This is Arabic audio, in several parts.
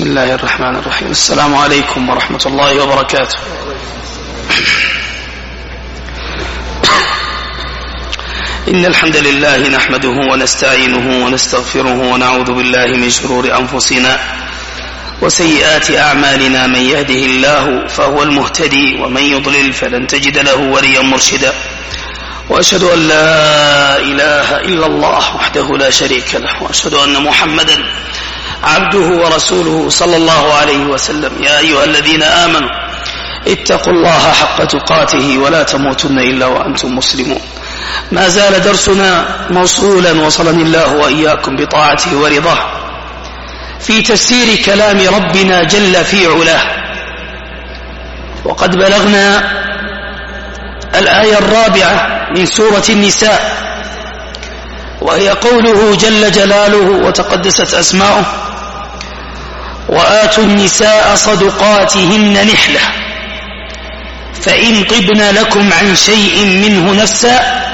بسم الله الرحمن الرحيم. السلام عليكم ورحمة الله وبركاته. إن الحمد لله نحمده ونستعينه ونستغفره ونعوذ بالله من شرور أنفسنا وسيئات أعمالنا. من يهده الله فهو المهتدي ومن يضلل فلن تجد له وليا مرشدا. وأشهد أن لا إله إلا الله وحده لا شريك له وأشهد أن محمدا عبده ورسوله صلى الله عليه وسلم. يا أيها الذين آمنوا اتقوا الله حق تقاته ولا تموتن إلا وأنتم مسلمون. ما زال درسنا موصولا وصلني الله وإياكم بطاعته ورضاه في تفسير كلام ربنا جل في علاه، وقد بلغنا الآية 4 من سورة النساء، وهي قوله جل جلاله وتقدست أسماؤه: وآتوا النساء صدقاتهن نحلة فإن طبن لكم عن شيء منه نفسا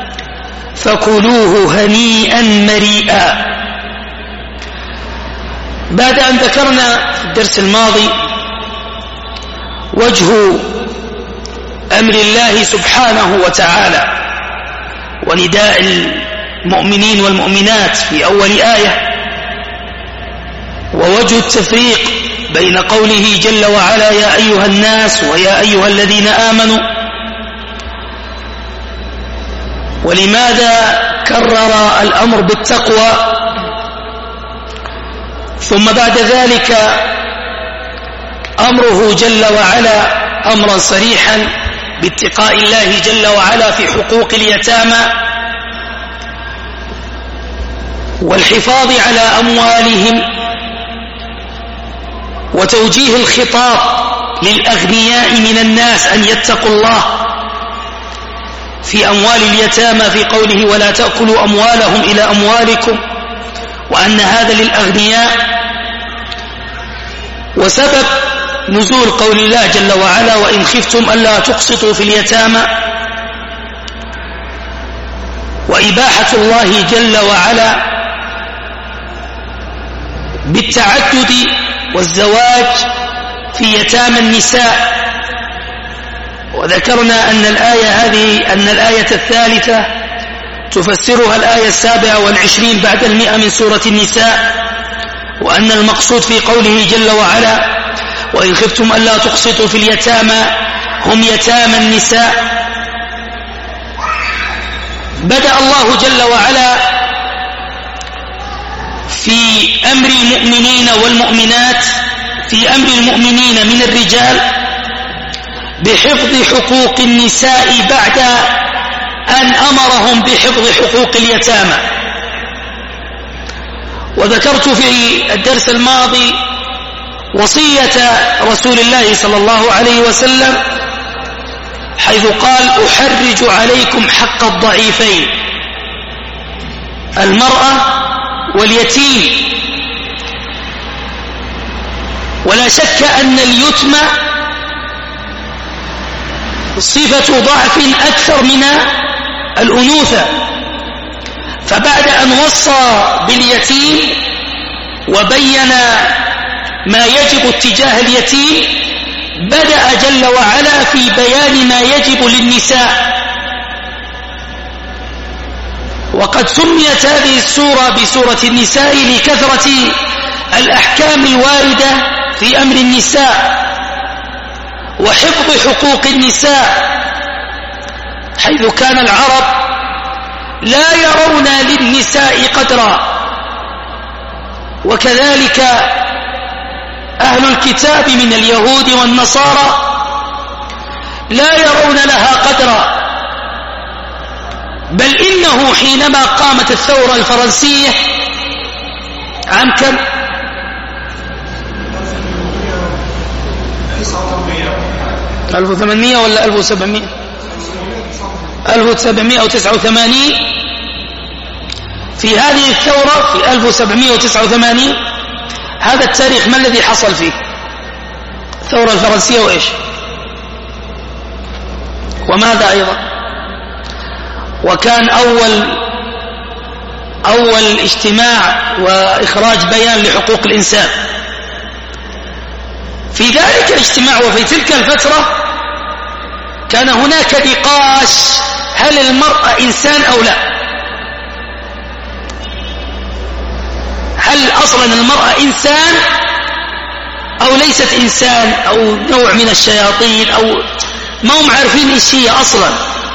فكلوه هنيئا مريئا. بعد أن ذكرنا في الدرس الماضي وجه أمر الله سبحانه وتعالى ونداء المؤمنين والمؤمنات في أول آية، ووجه التفريق بين قوله جل وعلا: يا أيها الناس ويا أيها الذين آمنوا، ولماذا كرر الأمر بالتقوى، ثم بعد ذلك أمره جل وعلا أمرا صريحا باتقاء الله جل وعلا في حقوق اليتامى والحفاظ على أموالهم، وتوجيه الخطاب للأغنياء من الناس أن يتقوا الله في أموال اليتامى في قوله: ولا تأكلوا أموالهم إلى أموالكم، وأن هذا للأغنياء. وسبب نزول قول الله جل وعلا: وإن خفتم ألا تقسطوا في اليتامى، وإباحة الله جل وعلا بالتعدد والزواج في يتامى النساء. وذكرنا أن الآية الثالثة تفسرها الآية 27 بعد 100 من سورة النساء، وأن المقصود في قوله جل وعلا: وإن خفتم ألا تقسطوا في اليتامى هم يتامى النساء. بدأ الله جل وعلا في أمر المؤمنين والمؤمنات، في أمر المؤمنين من الرجال بحفظ حقوق النساء بعد أن أمرهم بحفظ حقوق اليتامى. وذكرت في الدرس الماضي وصية رسول الله صلى الله عليه وسلم حيث قال: أحرج عليكم حق الضعيفين، المرأة واليتيم. ولا شك أن اليتم صفة ضعف أكثر من الأنوثة، فبعد أن وصى باليتيم وبين ما يجب اتجاه اليتيم، بدأ جل وعلا في بيان ما يجب للنساء. وقد سميت هذه السورة بسورة النساء لكثرة الأحكام الواردة في أمر النساء وحفظ حقوق النساء، حيث كان العرب لا يرون للنساء قدرا، وكذلك أهل الكتاب من اليهود والنصارى لا يرون لها قدرا. بل إنه حينما قامت الثورة الفرنسية عام كم؟ 1800 ولا 1700؟ 1789. في هذه الثورة في 1789 هذا التاريخ ما الذي حصل فيه؟ الثورة الفرنسية وإيش؟ وماذا أيضا؟ وكان أول اجتماع وإخراج بيان لحقوق الإنسان في ذلك الاجتماع وفي تلك الفترة كان هناك نقاش: هل المرأة إنسان أو لا؟ هل أصلا المرأة إنسان أو ليست إنسان أو نوع من الشياطين، أو ما هم عارفين إيش هي أصلا.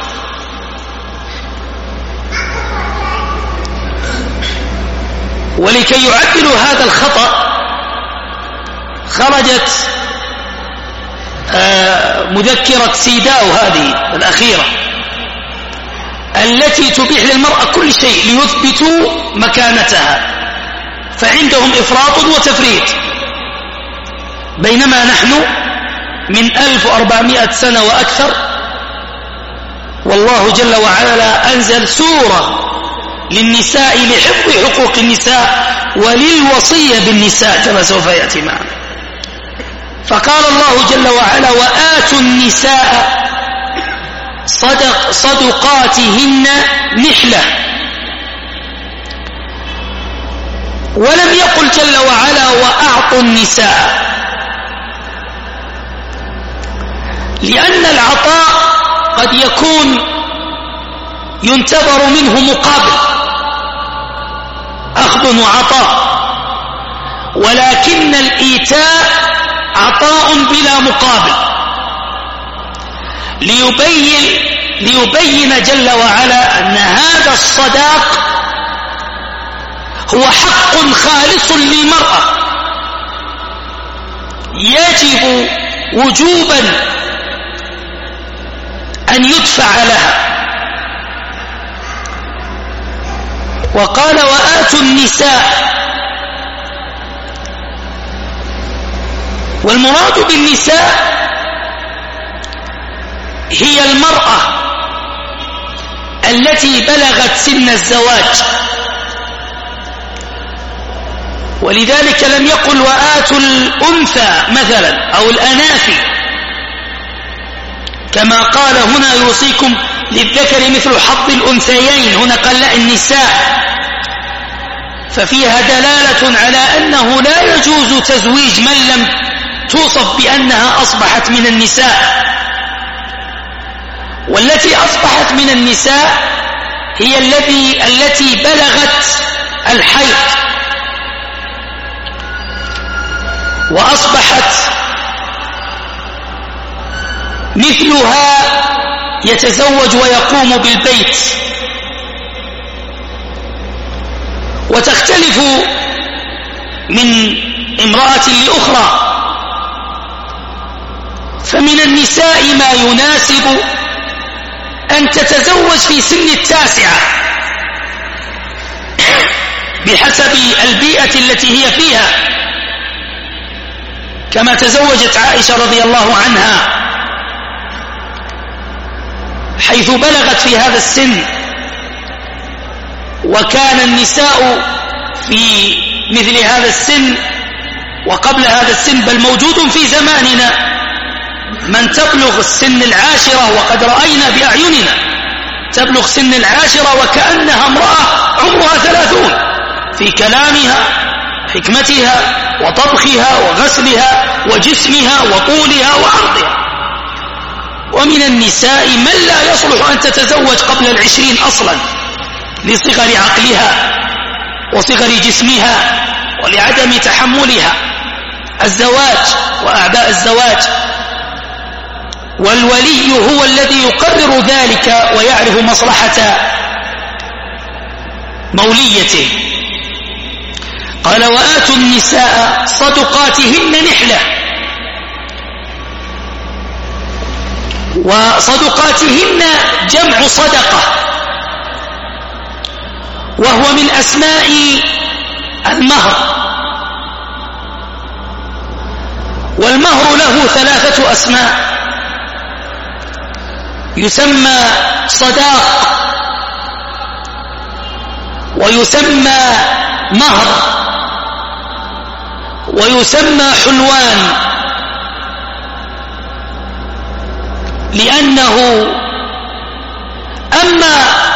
ولكي يعدلوا هذا الخطأ خرجت مذكرة سيداو هذه الأخيرة التي تبيح للمرأة كل شيء ليثبتوا مكانتها، فعندهم إفراط وتفريط. بينما نحن من 1400 سنة وأكثر والله جل وعلا أنزل سورة للنساء لحفظ حقوق النساء وللوصية بالنساء كما سوف يأتي معنا. فقال الله جل وعلا: وآتوا النساء صدقاتهن نحلة. ولم يقل جل وعلا: وأعطوا النساء، لأن العطاء قد يكون ينتظر منه مقابل، أخذ وعطاء، ولكن الإيتاء عطاء بلا مقابل، ليبين جل وعلا أن هذا الصداق هو حق خالص للمرأة يجب وجوبا أن يدفع لها. وقال: وآتوا النساء. والمراد بالنساء هي المرأة التي بلغت سن الزواج، ولذلك لم يقل: وآتوا الأنثى مثلا أو الأناثي، كما قال هنا: يوصيكم للذكر مثل حظ الأنثيين. هنا قال: لا، النساء. ففيها دلالة على أنه لا يجوز تزويج من لم توصف بأنها أصبحت من النساء. والتي أصبحت من النساء هي التي بلغت الحيض وأصبحت مثلها يتزوج ويقوم بالبيت. وتختلف من امرأة لأخرى، فمن النساء ما يناسب أن تتزوج في سن 9 بحسب البيئة التي هي فيها، كما تزوجت عائشة رضي الله عنها حيث بلغت في هذا السن. وكان النساء في مثل هذا السن وقبل هذا السن، بل موجود في زماننا، من تبلغ السن 10 وقد رأينا بأعيننا تبلغ سن 10 وكأنها امرأة عمرها 30 في كلامها، حكمتها وطبخها وغسلها وجسمها وطولها وعرضها. ومن النساء من لا يصلح أن تتزوج قبل 20 أصلا لصغر عقلها وصغر جسمها ولعدم تحملها الزواج وأعباء الزواج. والولي هو الذي يقرر ذلك ويعرف مصلحة موليته. قال: وآتوا النساء صدقاتهن نحلة. وصدقاتهن جمع صدقة، وهو من أسماء المهر. والمهر له 3 أسماء: يسمى صداق، ويسمى مهر، ويسمى حلوان، لأنه أما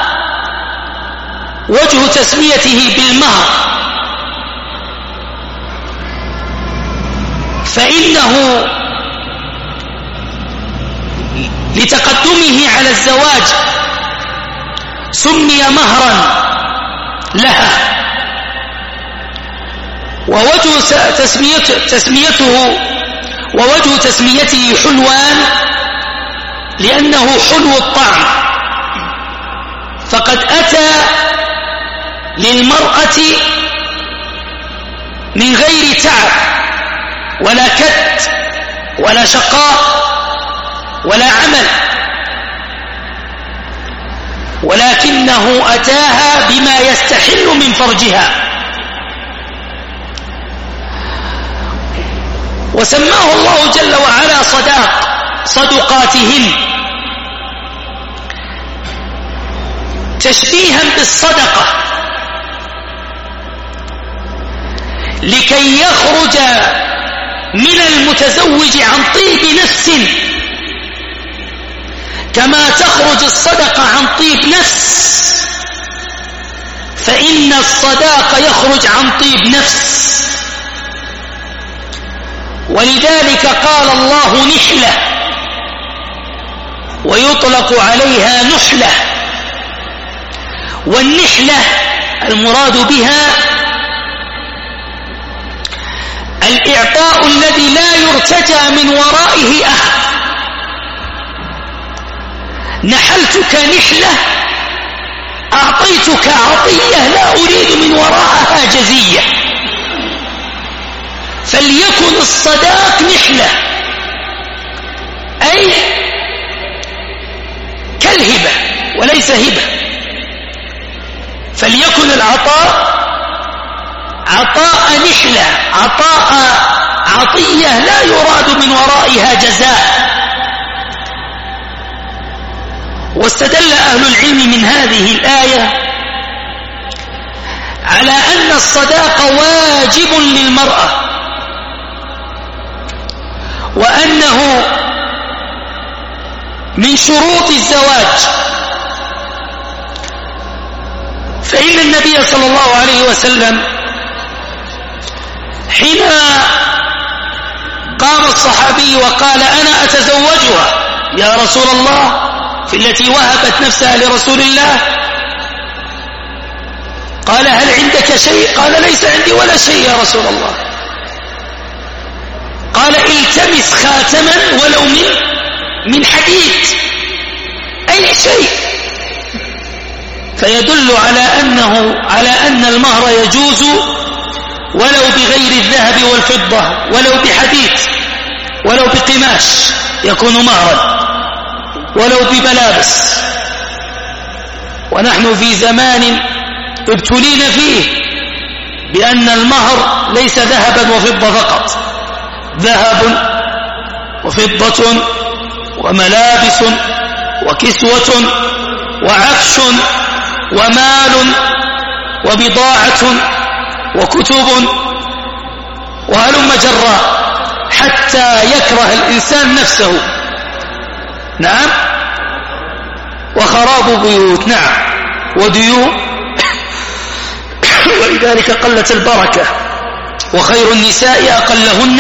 وجه تسميته بالمهر فإنه لتقدمه على الزواج سمي مهرا لها، ووجه تسميته حلوان لأنه حلو الطعم، فقد أتى للمرأة من غير تعب ولا كد ولا شقاء ولا عمل، ولكنه أتاها بما يستحل من فرجها، وسماه الله جل وعلا صدقاتهن تشبيها بالصدقة، لكي يخرج من المتزوج عن طيب نفس كما تخرج الصدقة عن طيب نفس، فإن الصداق يخرج عن طيب نفس. ولذلك قال الله نحلة، ويطلق عليها نحلة، والنحلة المراد بها الإعطاء الذي لا يرتجى من ورائه أحد. نحلتك نحلة، أعطيتك عطية لا أريد من وراءها جزية، فليكن الصداق نحلة أي كالهبة وليس هبة، فليكن العطاء عطاء نحلة، عطاء عطية لا يراد من ورائها جزاء. واستدل أهل العلم من هذه الآية على أن الصداق واجب للمرأة، وأنه من شروط الزواج، فإن النبي صلى الله عليه وسلم حين قام الصحابي وقال أنا أتزوجها يا رسول الله، في التي وهبت نفسها لرسول الله، قال هل عندك شيء؟ قال ليس عندي ولا شيء يا رسول الله. قال التمس خاتما ولو من حديد، أي شيء، فيدل على أن المهر يجوز ولو بغير الذهب والفضة، ولو بحديد، ولو بقماش يكون مهرا، ولو بملابس. ونحن في زمان ابتلينا فيه بأن المهر ليس ذهبا وفضة فقط، ذهب وفضة وملابس وكسوة وعفش ومال وبضاعة وكتب وهلم جرا، حتى يكره الإنسان نفسه. نعم، وخراب بيوت، نعم، وديون ولذلك قلت البركة، وخير النساء أقلهن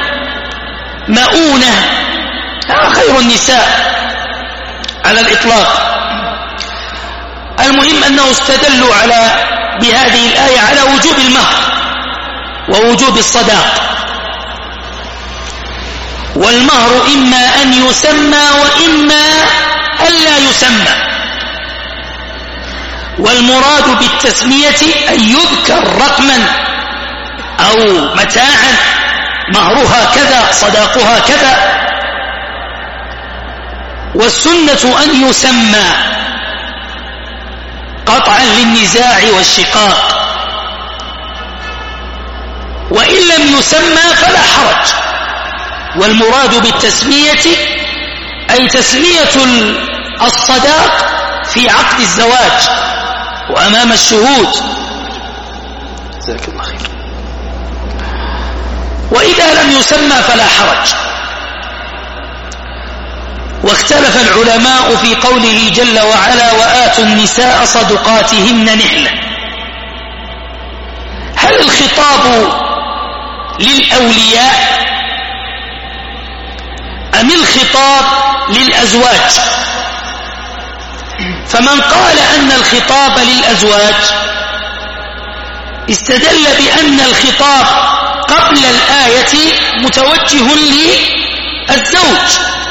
مؤونة، خير النساء على الإطلاق. المهم أنه استدلوا بهذه الآية على وجوب المهر ووجوب الصداق، والمهر إما أن يسمى وإما ألا يسمى، والمراد بالتسمية أن يذكر رقما أو متاعا، مهرها كذا صداقها كذا، والسنة أن يسمى قطعا للنزاع والشقاق، وإن لم يسمى فلا حرج. والمراد بالتسمية أي تسمية الصداق في عقد الزواج وأمام الشهود. جزاك الله خير. وإذا لم يسمى فلا حرج. واختلف العلماء في قوله جل وعلا وآتوا النساء صدقاتهن نحلة، هل الخطاب للأولياء أم الخطاب للأزواج؟ فمن قال أن الخطاب للأزواج استدل بأن الخطاب قبل الآية متوجه للزوج،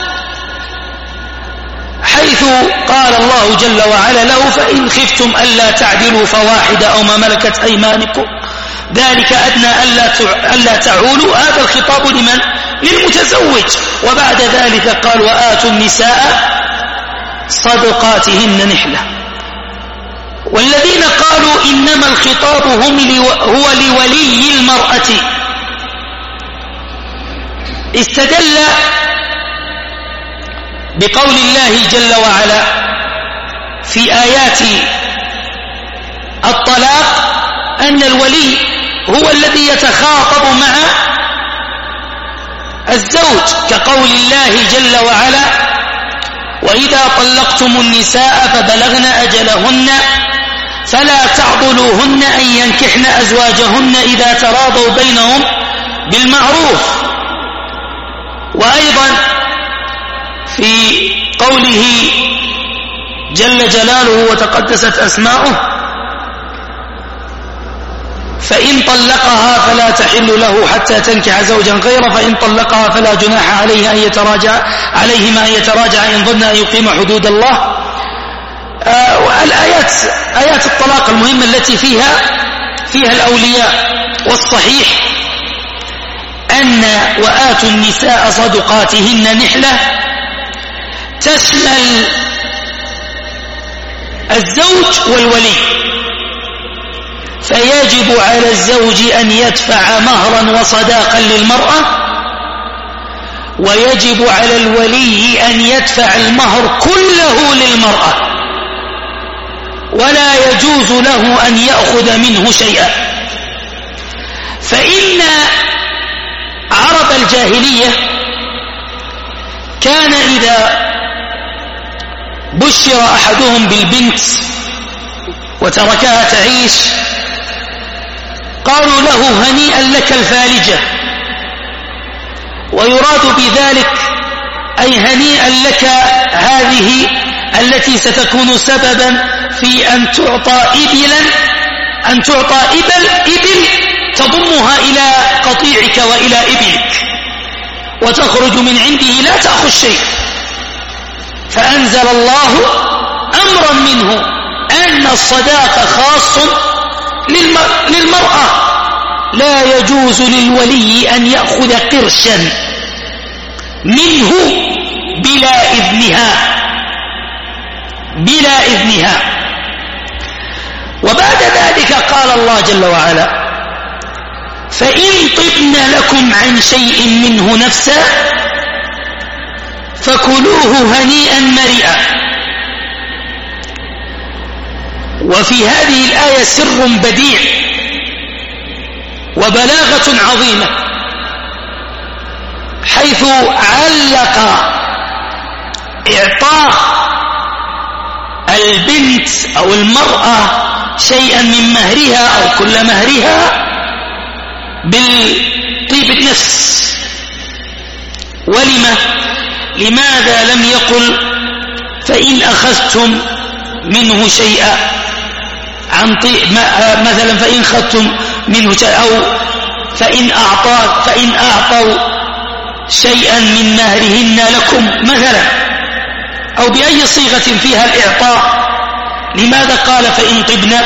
حيث قال الله جل وعلا له: فإن خفتم ألا تعدلوا فواحدة أو ما ملكت أيمانكم ذلك أدنى ألا تعولوا. هذا الخطاب لمن؟ للمتزوج. وبعد ذلك قال: وآتوا النساء صدقاتهن نحلة. والذين قالوا إنما الخطاب هو لولي المرأة استدل بقول الله جل وعلا في آيات الطلاق أن الولي هو الذي يتخاطب مع الزوج، كقول الله جل وعلا: وإذا طلقتم النساء فبلغن أجلهن فلا تعضلوهن أن ينكحن أزواجهن إذا تراضوا بينهم بالمعروف. وأيضا في قوله جل جلاله وتقدست أسماؤه: فإن طلقها فلا تحل له حتى تنكح زوجا غيره فإن طلقها فلا جناح عليه أن يتراجع عليهما أن يتراجع إن ظن أن يقيم حدود الله. والآيات آيات الطلاق المهمة التي فيها الأولياء. والصحيح أن وآتوا النساء صدقاتهن نحلة تشمل الزوج والولي، فيجب على الزوج أن يدفع مهرا وصداقا للمرأة، ويجب على الولي أن يدفع المهر كله للمرأة، ولا يجوز له أن يأخذ منه شيئا. فإن عرب الجاهلية كان إذا بشر أحدهم بالبنت وتركها تعيش قالوا له: هنيئا لك الفالجة، ويراد بذلك أي هنيئا لك هذه التي ستكون سببا في أن تعطى إبل تضمها إلى قطيعك وإلى إبلك وتخرج من عنده لا تأخذ شيء. فأنزل الله أمرا منه أن الصداق خاص للمرأة، لا يجوز للولي أن يأخذ قرشا منه بلا إذنها. وبعد ذلك قال الله جل وعلا: فإن طبن لكم عن شيء منه نفسا فكلوه هنيئا مريئا. وفي هذه الآية سر بديع وبلاغة عظيمة، حيث علق إعطاء البنت أو المرأة شيئا من مهرها أو كل مهرها بالطيب النفس. لماذا لم يقل فإن أخذتم منه شيئا عن طيب مثلا فإن أخذتم منه شيئا، أو فإن أعطوا شيئا من مهرهن لكم مثلا، أو بأي صيغة فيها الإعطاء؟ لماذا قال فإن طبنا؟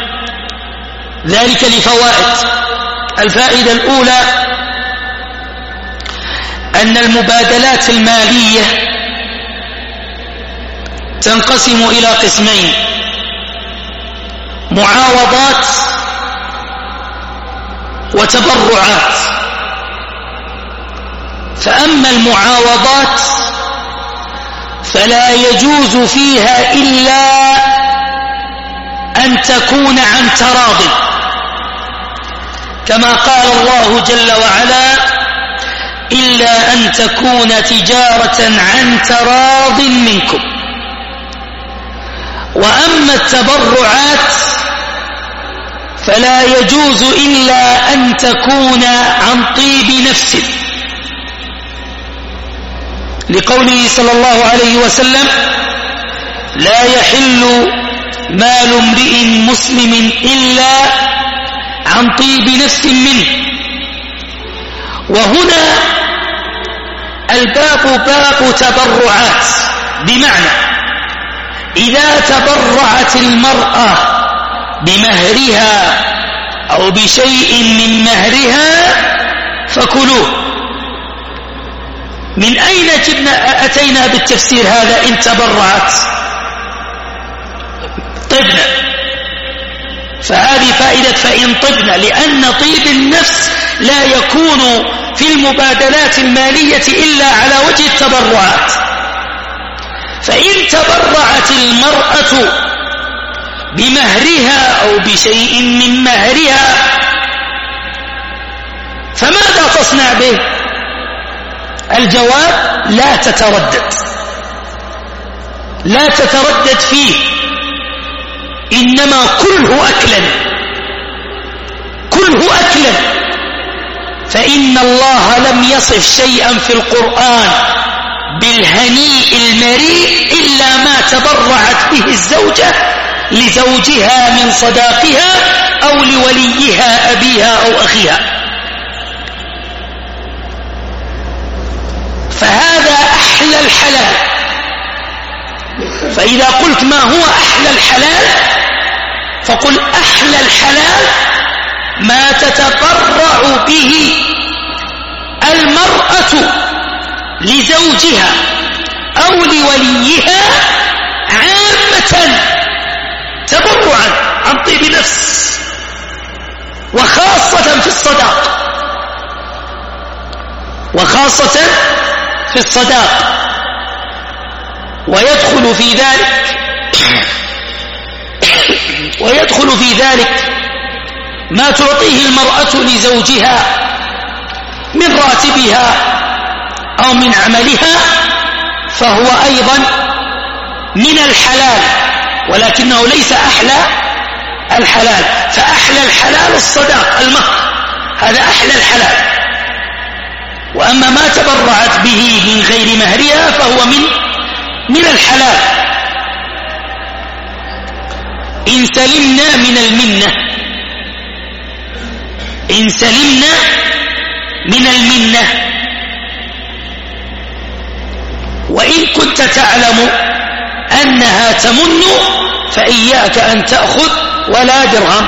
ذلك لفوائد. الفائدة الأولى أن المبادلات المالية تنقسم إلى قسمين: معاوضات وتبرعات. فأما المعاوضات فلا يجوز فيها إلا أن تكون عن تراض، كما قال الله جل وعلا: إلا أن تكون تجارة عن تراض منكم. وأما التبرعات فلا يجوز إلا أن تكون عن طيب نفس. لقوله صلى الله عليه وسلم: لا يحل مال امرئ مسلم إلا عن طيب نفس منه. وهنا الباب باب تبرعات، بمعنى إذا تبرعت المرأة بمهرها أو بشيء من مهرها فكلوه. من أين أتينا بالتفسير هذا؟ إن تبرعت طبنا، فهذه فائدة فإن طبنا، لأن طيب النفس لا يكون في المبادلات المالية إلا على وجه التبرعات. فإن تبرعت المرأة بمهرها أو بشيء من مهرها فماذا تصنع به؟ الجواب: لا تتردد، لا تتردد فيه، إنما كله أكلا، كله أكلا. فإن الله لم يصف شيئا في القرآن بالهنيء المريء إلا ما تبرعت به الزوجة لزوجها من صداقها أو لوليها أبيها أو أخيها. فهذا أحلى الحلال. فإذا قلت ما هو أحلى الحلال فقل أحلى الحلال ما تتبرع به المرأة لزوجها أو لوليها عامة تبرعا عن طيب نفس، وخاصة في الصداق، وخاصة في الصداق. ويدخل في ذلك ما تعطيه المرأة لزوجها من راتبها أو من عملها، فهو أيضا من الحلال، ولكنه ليس أحلى الحلال. فأحلى الحلال الصداق، المهر، هذا أحلى الحلال. وأما ما تبرعت به من غير مهرها فهو من الحلال. إن سلمنا من المنة، إن سلمنا من المنة. وإن كنت تعلم أنها تمن فإياك أن تأخذ ولا درهم،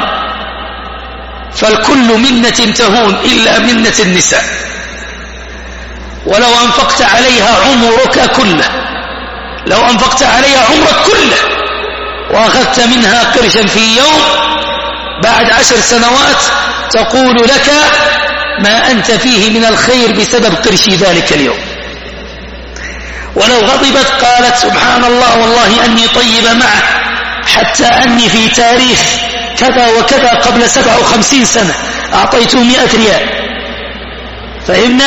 فالكل منة تهون إلا منة النساء، ولو أنفقت عليها عمرك كله، لو أنفقت عليها عمرك كله وأخذت منها قرشا في يوم، بعد 10 سنوات تقول لك ما أنت فيه من الخير بسبب قرشي ذلك اليوم. ولو غضبت قالت سبحان الله والله أني طيبة معه، حتى أني في تاريخ كذا وكذا قبل 57 سنة أعطيته 100 ريال. فهمنا؟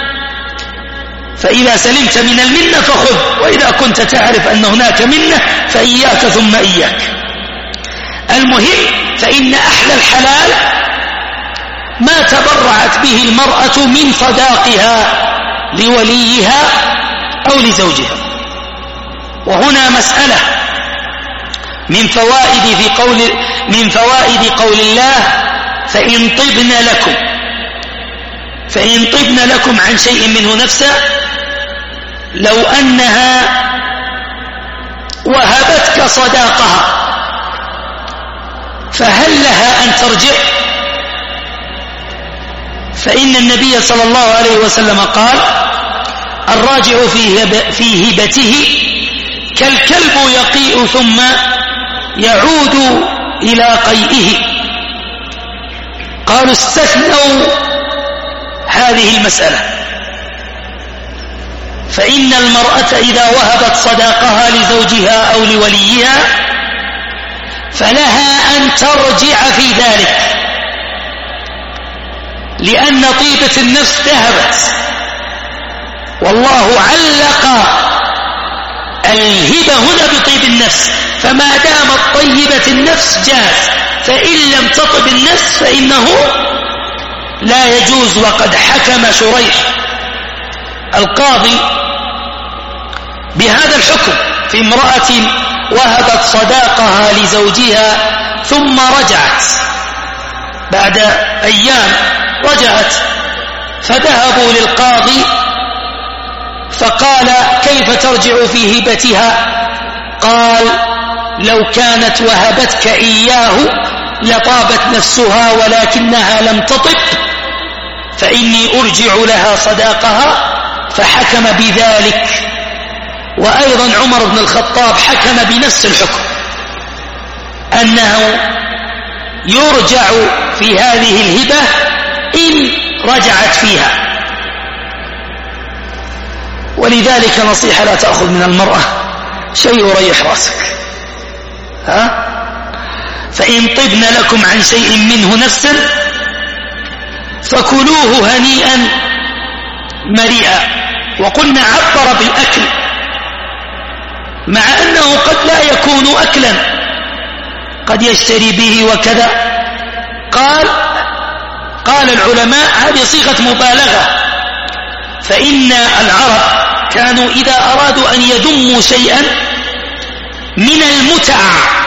فإذا سلمت من المنة فخذ، وإذا كنت تعرف أن هناك منة فإياك ثم إياك. المهم، فإن أحلى الحلال ما تبرعت به المرأة من صداقها لوليها أو لزوجها. وهنا مسألة من فوائد قول الله: فإن طبن لكم عن شيء منه نفسا. لو أنها وهبتك صداقها فهل لها أن ترجع؟ فإن النبي صلى الله عليه وسلم قال: الراجع في هبته كالكلب يقيء ثم يعود إلى قيئه. قالوا استثنوا هذه المسألة، فإن المرأة إذا وهبت صداقها لزوجها أو لوليها فلها أن ترجع في ذلك، لأن طيبة النفس ذهبت، والله علق الهبة هنا بطيب النفس. فما دامت طيبة النفس جاز، فإن لم تطب النفس فإنه لا يجوز. وقد حكم شريح القاضي بهذا الحكم في امرأة وهبت صداقها لزوجها ثم رجعت بعد أيام، رجعت فذهبوا للقاضي فقال كيف ترجع في هبتها؟ قال لو كانت وهبتك إياه لطابت نفسها ولكنها لم تطب فإني أرجع لها صداقها، فحكم بذلك. وأيضا عمر بن الخطاب حكم بنفس الحكم أنه يرجع في هذه الهبة إن رجعت فيها. ولذلك نصيحة لا تأخذ من المرأة شيء يريح رأسك، فإن طبن لكم عن شيء منه نفسا فكلوه هنيئا مريئا. وقلنا عبر بالأكل مع أنه قد لا يكون أكلا، قد يشتري به وكذا. قال العلماء هذه صيغة مبالغة، فإن العرب كانوا إذا أرادوا أن يذموا شيئا من المتع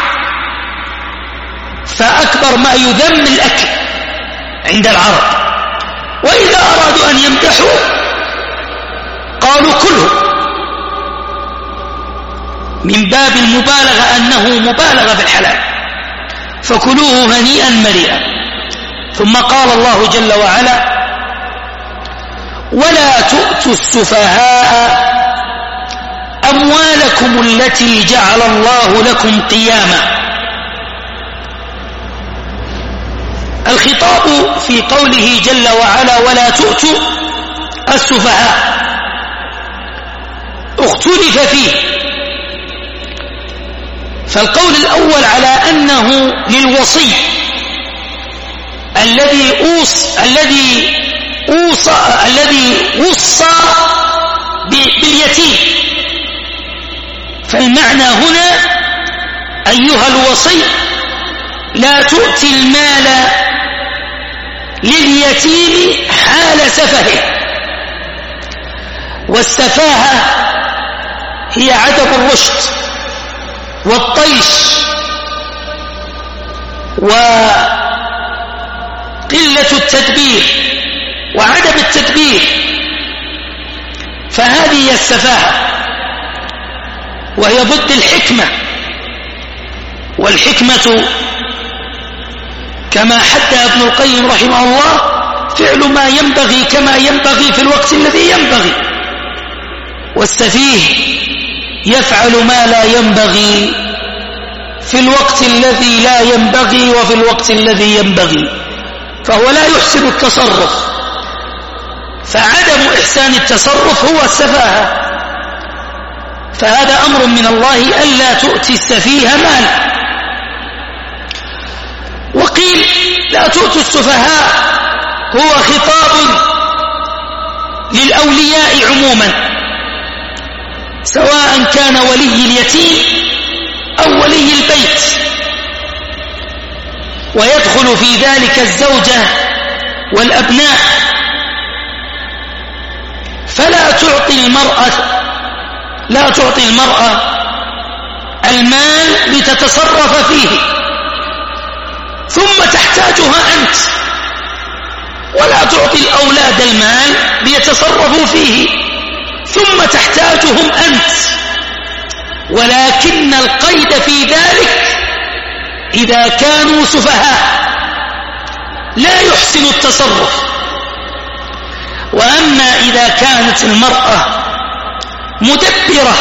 فأكبر ما يذم الأكل عند العرب، وإذا أرادوا أن يمدحوا قالوا كله، من باب المبالغة أنه مبالغة في الحلال، فكلوه هنيئا مريئا. ثم قال الله جل وعلا ولا تؤتوا السفهاء أموالكم التي جعل الله لكم قياما. الخطاب في قوله جل وعلا ولا تؤتوا السفهاء اختلف فيه، فالقول الأول على أنه للوصي الذي وصى باليتيم، فالمعنى هنا أيها الوصي لا تؤتي المال لليتيم حال سفهه، والسفاهة هي عدم الرشد والطيش وقلة التدبير وعدم التدبير، فهذه هي السفاهة وهي ضد الحكمة. والحكمة كما حدى ابن القيم رحمه الله فعل ما ينبغي كما ينبغي في الوقت الذي ينبغي، والسفيه يفعل ما لا ينبغي في الوقت الذي لا ينبغي وفي الوقت الذي ينبغي، فهو لا يحسن التصرف، فعدم إحسان التصرف هو السفاهة. فهذا أمر من الله ألا تؤتي السفيه مالا. وقيل لا تؤتوا السفهاء هو خطاب للأولياء عموما، سواء كان ولي اليتيم أو ولي البيت، ويدخل في ذلك الزوجة والأبناء. فلا تعطي المرأة المال لتتصرف فيه ثم تحتاجها أنت، ولا تعطي الأولاد المال ليتصرفوا فيه ثم تحتاجهم أنت. ولكن القيد في ذلك إذا كانوا سفهاء لا يحسن التصرف. وأما إذا كانت المرأة مدبرة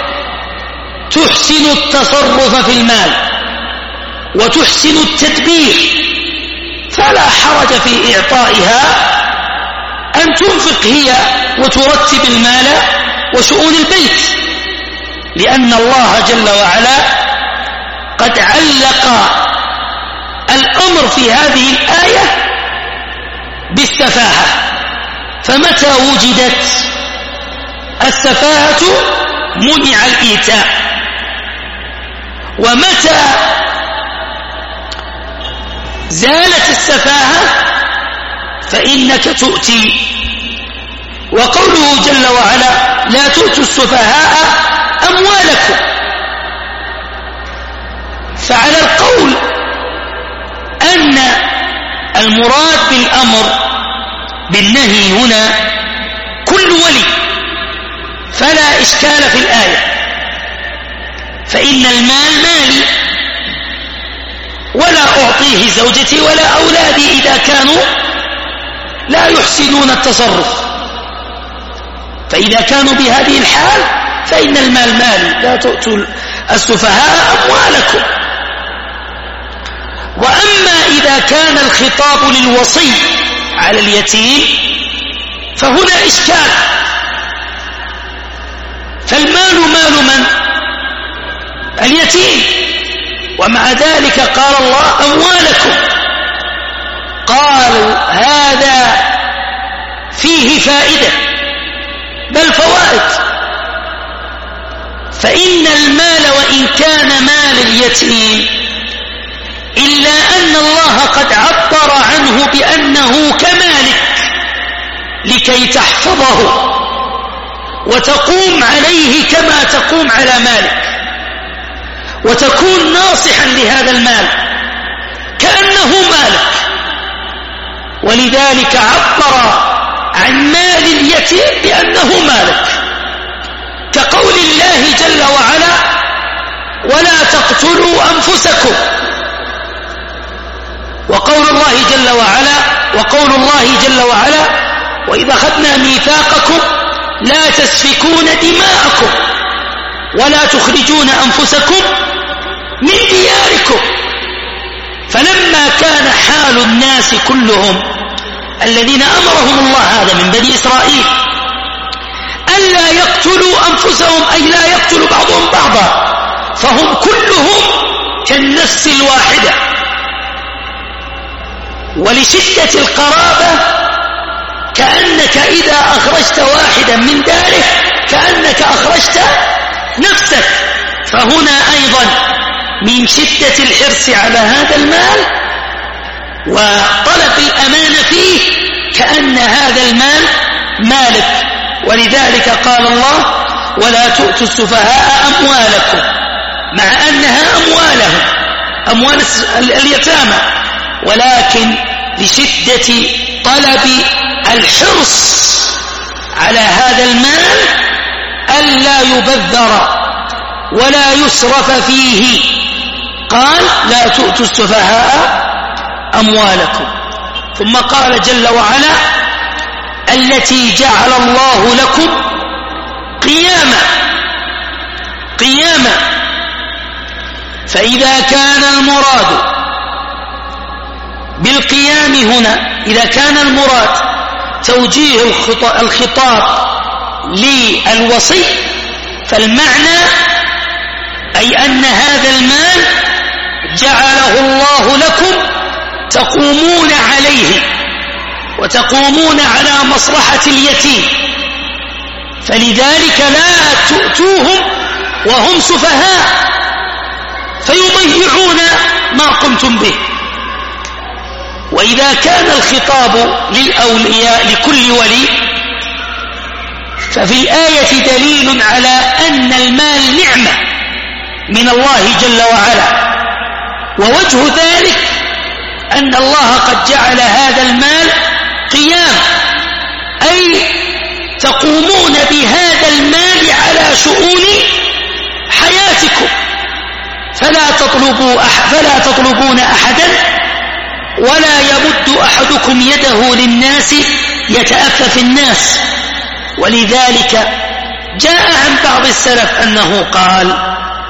تحسن التصرف في المال وتحسن التدبير، فلا حرج في إعطائها أن تنفق هي وترتب المال وشؤون البيت، لأن الله جل وعلا قد علق الأمر في هذه الآية بالسفاهة. فمتى وجدت السفاهة منع الإيتاء، ومتى زالت السفاهة فإنك تؤتي. وقوله جل وعلا لا تؤتوا السفهاء أموالكم. فعلى القول أن المراد بالأمر بالنهي هنا كل ولي فلا إشكال في الآية، فإن المال مالي ولا أعطيه زوجتي ولا أولادي إذا كانوا لا يحسنون التصرف، فإذا كانوا بهذه الحال فإن المال مالي، لا تؤتوا السفهاء أموالكم. وأما إذا كان الخطاب للوصي على اليتيم فهنا إشكال، فالمال مال من؟ اليتيم، ومع ذلك قال الله أموالكم. قالوا هذا فيه فائدة بل فوائد، فإن المال وإن كان مال اليتيم إلا أن الله قد عبر عنه بأنه كمالك لكي تحفظه وتقوم عليه كما تقوم على مالك، وتكون ناصحا لهذا المال كأنه مالك. ولذلك عبر عن مال اليتيم بأنه مالك، كقول الله جل وعلا ولا تقتلوا أنفسكم، وقول الله جل وعلا وإذا أخذنا ميثاقكم لا تسفكون دماءكم ولا تخرجون أنفسكم من دياركم. فلما كان حال الناس كلهم الذين أمرهم الله هذا من بني إسرائيل ألا يقتلوا أنفسهم، أي لا يقتل بعضهم بعضا، فهم كلهم كالنفس الواحدة، ولشدة القرابة كأنك إذا أخرجت واحدا من داره كأنك أخرجت نفسك. فهنا أيضا من شدة الحرص على هذا المال وطلب الأمانة فيه كأن هذا المال مالك. ولذلك قال الله ولا تؤتوا السفهاء أموالكم، مع أنها أموالهم أموال اليتامى، ولكن لشدة طلب الحرص على هذا المال ألا يبذر ولا يسرف فيه، قال لا تؤتوا السفهاء أموالكم. ثم قال جل وعلا التي جعل الله لكم قياما. فإذا كان المراد بالقيام هنا، إذا كان المراد توجيه الخطاب للوصي فالمعنى أي أن هذا المال جعله الله لكم تقومون عليه وتقومون على مصلحة اليتيم، فلذلك لا تؤتوهم وهم سفهاء فيضيعون ما قمتم به. وإذا كان الخطاب للأولياء لكل ولي ففي الآية دليل على أن المال نعمة من الله جل وعلا، ووجه ذلك أن الله قد جعل هذا المال قيام، أي تقومون بهذا المال على شؤون حياتكم، فلا تطلبون أحدا ولا يمد أحدكم يده للناس يتأفف الناس. ولذلك جاء عن بعض السلف أنه قال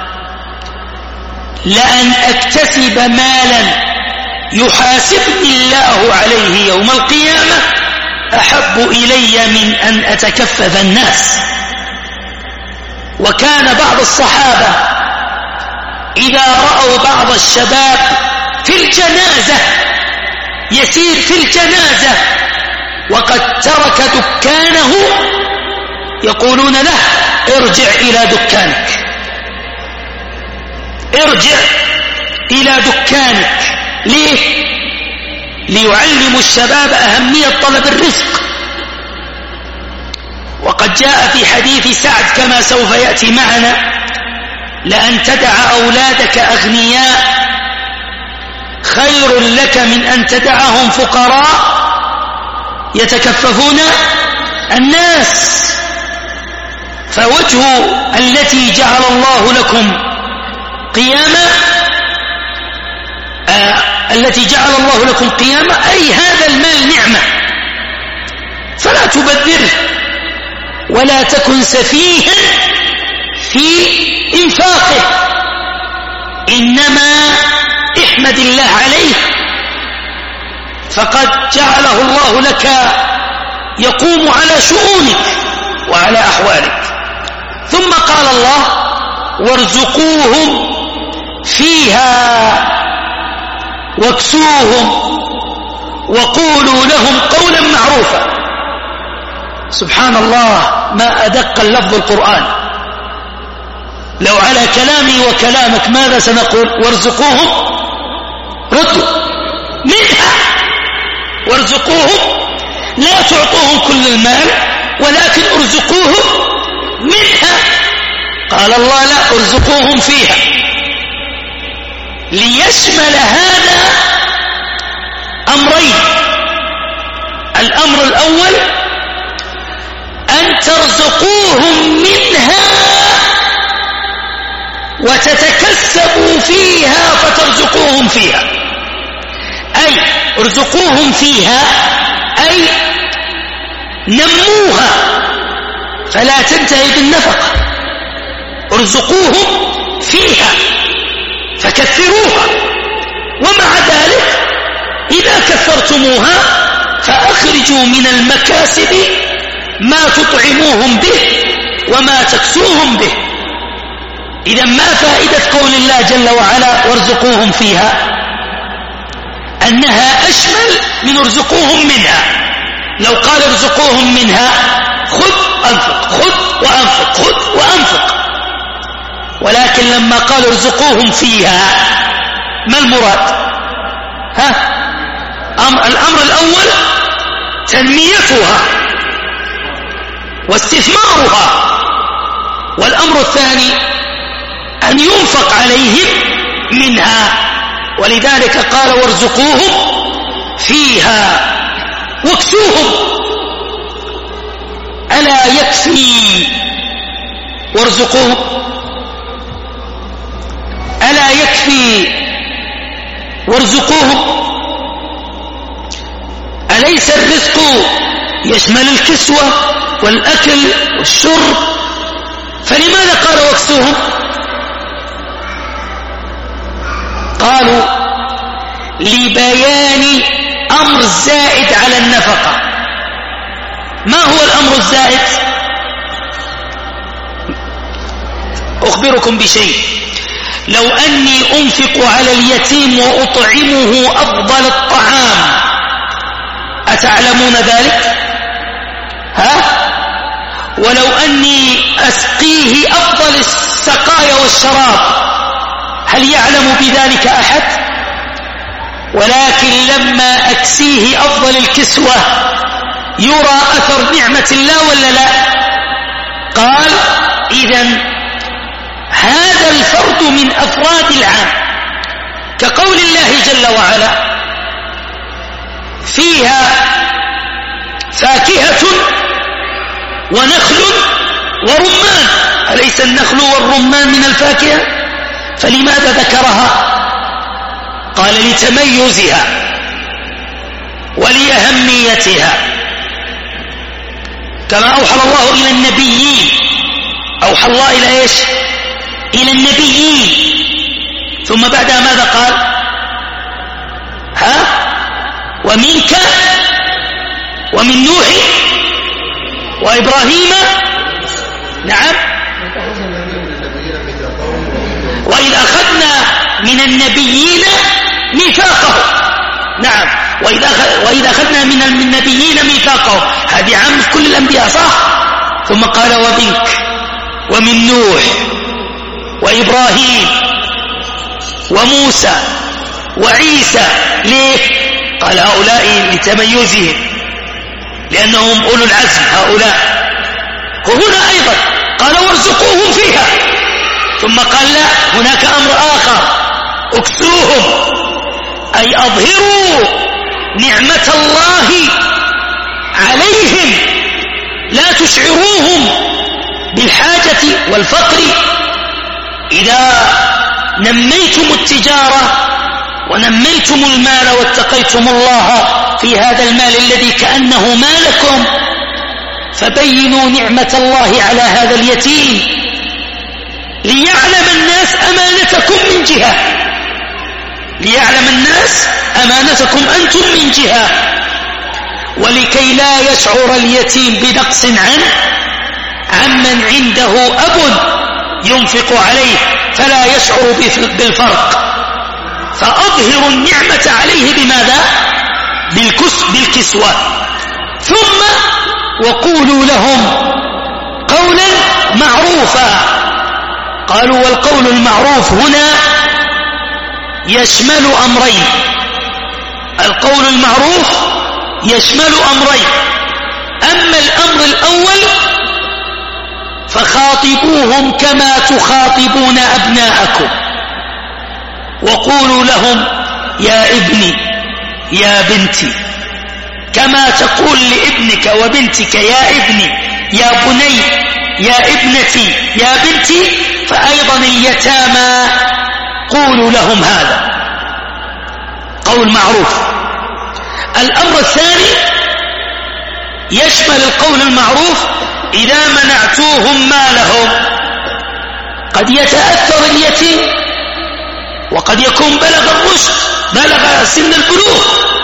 لأن أكتسب مالا يحاسبني الله عليه يوم القيامة أحب إلي من أن أتكفف الناس. وكان بعض الصحابة إذا رأوا بعض الشباب في الجنازة يسير في الجنازة وقد ترك دكانه يقولون له ارجع إلى دكانك، ارجع إلى دكانك. ليه؟ ليعلموا الشباب أهمية طلب الرزق. وقد جاء في حديث سعد كما سوف يأتي معنا: لأن تدع أولادك أغنياء خير لك من أن تدعهم فقراء يتكففون الناس. فوجه التي جعل الله لكم قياما أي هذا المال نعمة، فلا تبذره ولا تكن سفيها في إنفاقه، إنما احمد الله عليه، فقد جعله الله لك يقوم على شؤونك وعلى أحوالك. ثم قال الله: وارزقوهم فيها واكسوهم وقولوا لهم قولا معروفا. سبحان الله، ما أدق اللفظ القرآن. لو على كلامي وكلامك ماذا سنقول؟ وارزقوهم، ردوا منها، وارزقوهم، لا تعطوهم كل المال ولكن ارزقوهم منها. قال الله: لا، ارزقوهم فيها، ليشمل هذا أمرين. الأمر الأول أن ترزقوهم منها وتتكسبوا فيها فترزقوهم فيها، أي ارزقوهم فيها أي نموها فلا تنتهي بالنفقة، ارزقوهم فيها فكثروها، ومع ذلك إذا كثرتموها فأخرجوا من المكاسب ما تطعموهم به وما تكسوهم به. إذا ما فائدة قول الله جل وعلا وارزقوهم فيها؟ أنها أشمل من ارزقوهم منها. لو قال ارزقوهم منها خذ أنفق، خذ وأنفق، خذ وأنفق، ولكن لما قال ارزقوهم فيها ما المراد؟ الأمر الأول تنميتها واستثمارها، والأمر الثاني أن ينفق عليهم منها، ولذلك قال وارزقوهم فيها واكسوهم. ألا يكفي وارزقوهم؟ ألا يكفي وارزقوهم؟ أليس الرزق يشمل الكسوة والأكل والشرب؟ فلماذا قال واكسوهم؟ قالوا لبيان أمر زائد على النفقة. ما هو الأمر الزائد؟ أخبركم بشيء: لو أني أنفق على اليتيم وأطعمه أفضل الطعام، أتعلمون ذلك؟ ولو أني أسقيه أفضل السقايا والشراب، هل يعلم بذلك أحد؟ ولكن لما أكسيه أفضل الكسوة يرى أثر نعمة الله ولا لا؟ قال: إذن هذا الفرد من أفراد العام، كقول الله جل وعلا: فيها فاكهة ونخل ورمان. أليس النخل والرمان من الفاكهة؟ فلماذا ذكرها؟ قال: لتميزها ولأهميتها، كما أوحى الله إلى النبيين. أوحى الله إلى إيش؟ إلى النبيين. ثم بعدها ماذا قال؟ ومنك ومن نوح وإبراهيم، نعم، وإذ أخذنا من النبيين ميثاقهم، نعم، وإذ أخذنا من النبيين ميثاقهم، هذه عام في كل الأنبياء، صح؟ ثم قال ومنك ومن نوح وإبراهيم وموسى وعيسى. ليه؟ قال هؤلاء لتميزهم، لأنهم أولو العزم هؤلاء. وهنا أيضا قال وارزقوهم فيها، ثم قال لا، هناك أمر آخر، اكسوهم، أي أظهروا نعمة الله عليهم، لا تشعروهم بالحاجة والفقر. إذا نميتم التجارة ونميتم المال واتقيتم الله في هذا المال الذي كأنه مالكم، فبينوا نعمة الله على هذا اليتيم ليعلم الناس أمانتكم من جهة، ليعلم الناس أمانتكم أنتم من جهة، ولكي لا يشعر اليتيم بنقص عمن عنده أب ينفق عليه فلا يشعر بالفرق. فأظهروا النعمة عليه بماذا؟ بالكسوة. ثم وقولوا لهم قولا معروفا. قالوا والقول المعروف هنا يشمل أمرين، القول المعروف يشمل أمرين. أما الأمر الأول فخاطبوهم كما تخاطبون أبناءكم، وقولوا لهم يا ابني يا بنتي، كما تقول لابنك وبنتك يا ابني يا بني يا ابنتي يا بنتي، فأيضا اليتامى قولوا لهم هذا قول معروف. الأمر الثاني يشمل القول المعروف إذا منعتوهم مالهم. قد يتأثر اليتيم وقد يكون بلغ الرشد، بلغ سن البلوغ،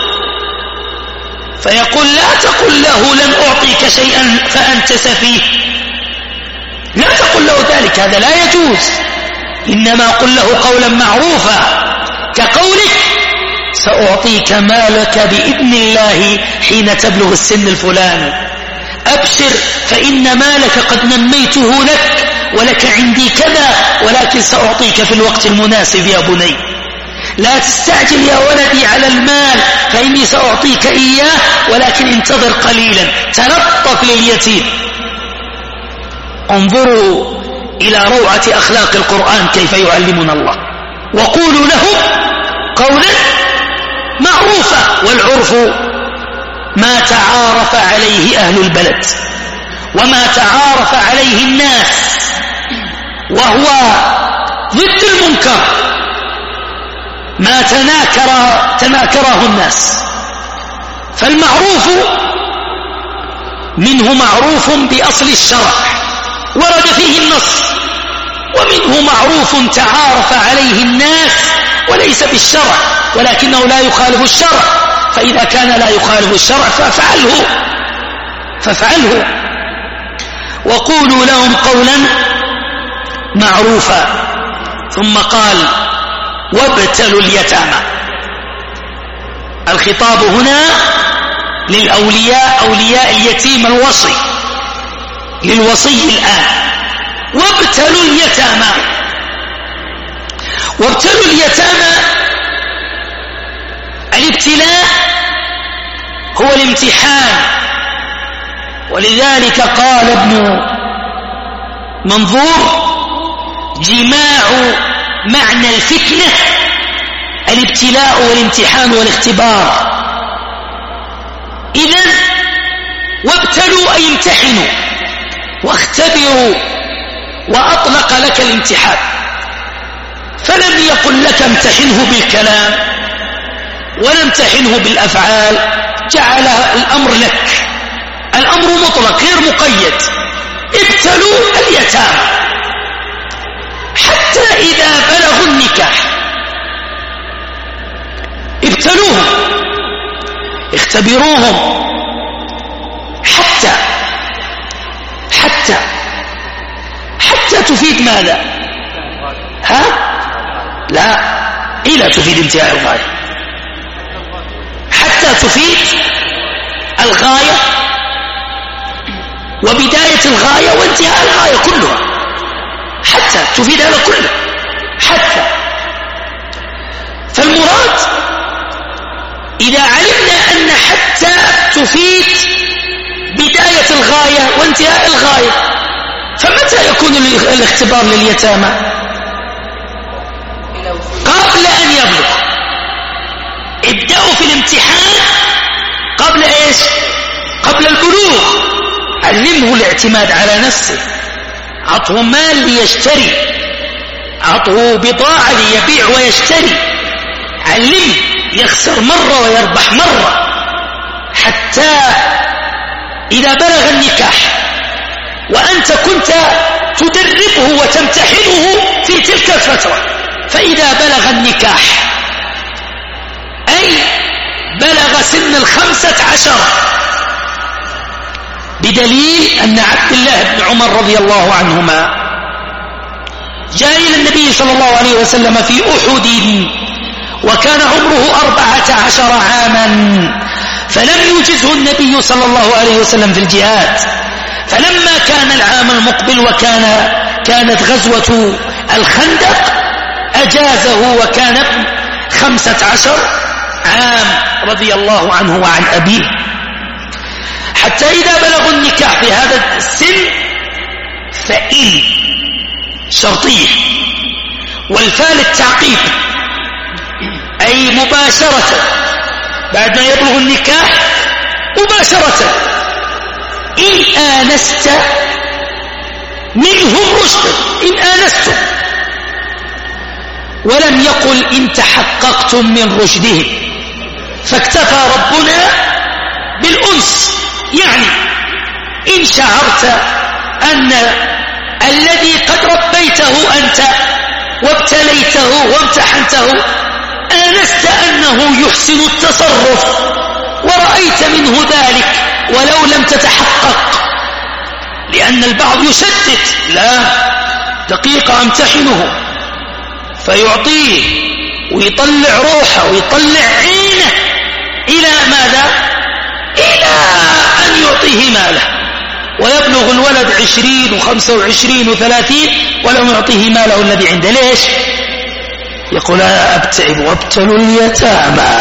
فيقول لا تقل له لن أعطيك شيئا فأنت سفيه، لا تقل له ذلك، هذا لا يجوز. إنما قل له قولا معروفا كقولك سأعطيك مالك بإذن الله حين تبلغ السن الفلاني، أبشر فإن مالك قد نميته لك ولك عندي كذا، ولكن سأعطيك في الوقت المناسب يا بني، لا تستعجل يا ولدي على المال فإني سأعطيك إياه ولكن انتظر قليلا، تلطف لليتيم. انظروا إلى روعة أخلاق القرآن كيف يعلمنا الله. وقولوا لهم قولا معروفا، والعرف ما تعارف عليه أهل البلد وما تعارف عليه الناس، وهو ضد المنكر، ما تناكره الناس. فالمعروف منه معروف بأصل الشرع ورد فيه النص، ومنه معروف تعارف عليه الناس وليس بالشرع ولكنه لا يخالف الشرع، فإذا كان لا يخالف الشرع فافعله. وقولوا لهم قولا معروفا. ثم قال وابتلوا اليتامى. الخطاب هنا للأولياء، أولياء اليتيم الوصي، للوصي الآن. وابتلوا اليتامى. وابتلوا اليتامى، الابتلاء هو الامتحان، ولذلك قال ابن منظور جماع معنى الفتنة الابتلاء والامتحان والاختبار. إذن وابتلوا أي امتحنوا واختبروا، وأطلق لك الامتحان، فلم يقل لك امتحنه بالكلام ولا امتحنه بالأفعال، جعل الأمر لك، الأمر مطلق غير مقيد. ابتلوا اليتامى حتى إذا بلغوا النكاح، ابتلوهم، اختبروهم حتى تفيد ماذا؟ لا، لا تفيد انتهاء الغاية، حتى تفيد الغاية وبداية الغاية وانتهاء الغاية كلها، حتى تفيد هذا كله، حتى. فالمراد إذا علمنا أن حتى تفيد بداية الغاية وانتهاء الغاية، الاختبار لليتامى؟ قبل أن يبلغ. ابدأوا في الامتحان قبل إيش؟ قبل البلوغ. علمه الاعتماد على نفسه، أعطه مال ليشتري، أعطه بضاعة ليبيع ويشتري، علمه يخسر مرة ويربح مرة، حتى إذا بلغ النكاح وأنت كنت تدربه وتمتحنه في تلك الفترة، فإذا بلغ النكاح أي بلغ سن 15 بدليل أن عبد الله بن عمر رضي الله عنهما جاء إلى النبي صلى الله عليه وسلم في أحد وكان عمره 14 عاما، فلم يجزه النبي صلى الله عليه وسلم في الجهاد، فلما كان العام المقبل كانت غزوة الخندق أجازه وكان ابن 15 عام رضي الله عنه وعن أبيه، حتى إذا بلغوا النكاح في هذا السن فإن شرطية، والفاء للتعقيب أي مباشرة بعد ما يبلغ النكاح مباشرة، إن آنست منهم رشدا، إن آنستم، ولم يقل إن تحققتم من رشدهم، فاكتفى ربنا بالأنس، يعني إن شعرت أن الذي قد ربيته أنت وابتليته وامتحنته آنست أنه يحسن التصرف ورأيت منه ذلك ولو لم تتحقق، لأن البعض يشدد، لا، دقيقة أمتحنه فيعطيه ويطلع روحه ويطلع عينه إلى ماذا؟ إلى أن يعطيه ماله، ويبلغ الولد 20 و25 و30 ولم يعطيه ماله الذي عنده. ليش؟ يقول أبتعب وابتلوا اليتامى،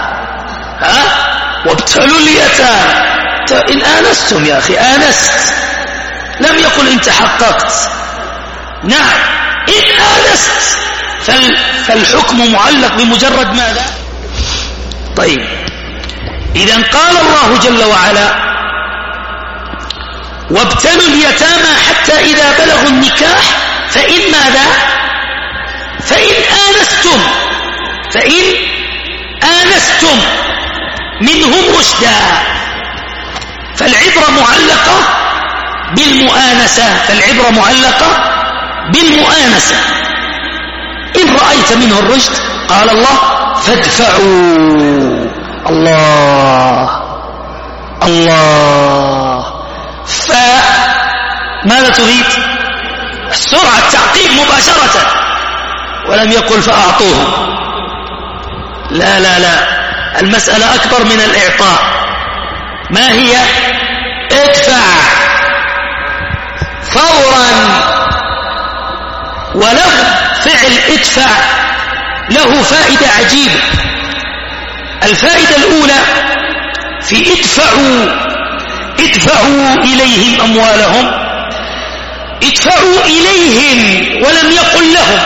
وابتلوا اليتامى. إن آنستم يا أخي، آنست، لم يقل إن تحققت. نعم، إن آنست، فالحكم معلق بمجرد ماذا؟ طيب، إذا قال الله جل وعلا وابتلوا اليتامى حتى إذا بلغوا النكاح، فإن ماذا؟ فإن آنستم منهم رشدا، فالعبرة معلقة بالمؤانسة. إن رأيت منه الرشد قال الله فادفعوا. الله فماذا تريد؟ السرعة، التعقيب مباشرة، ولم يقل فأعطوه. لا لا لا، المسألة أكبر من الإعطاء. ما هي؟ ادفع فورا. ولو فعل ادفع له فائدة عجيبة. الفائدة الأولى في ادفعوا إليهم أموالهم، ادفعوا إليهم ولم يقل لهم.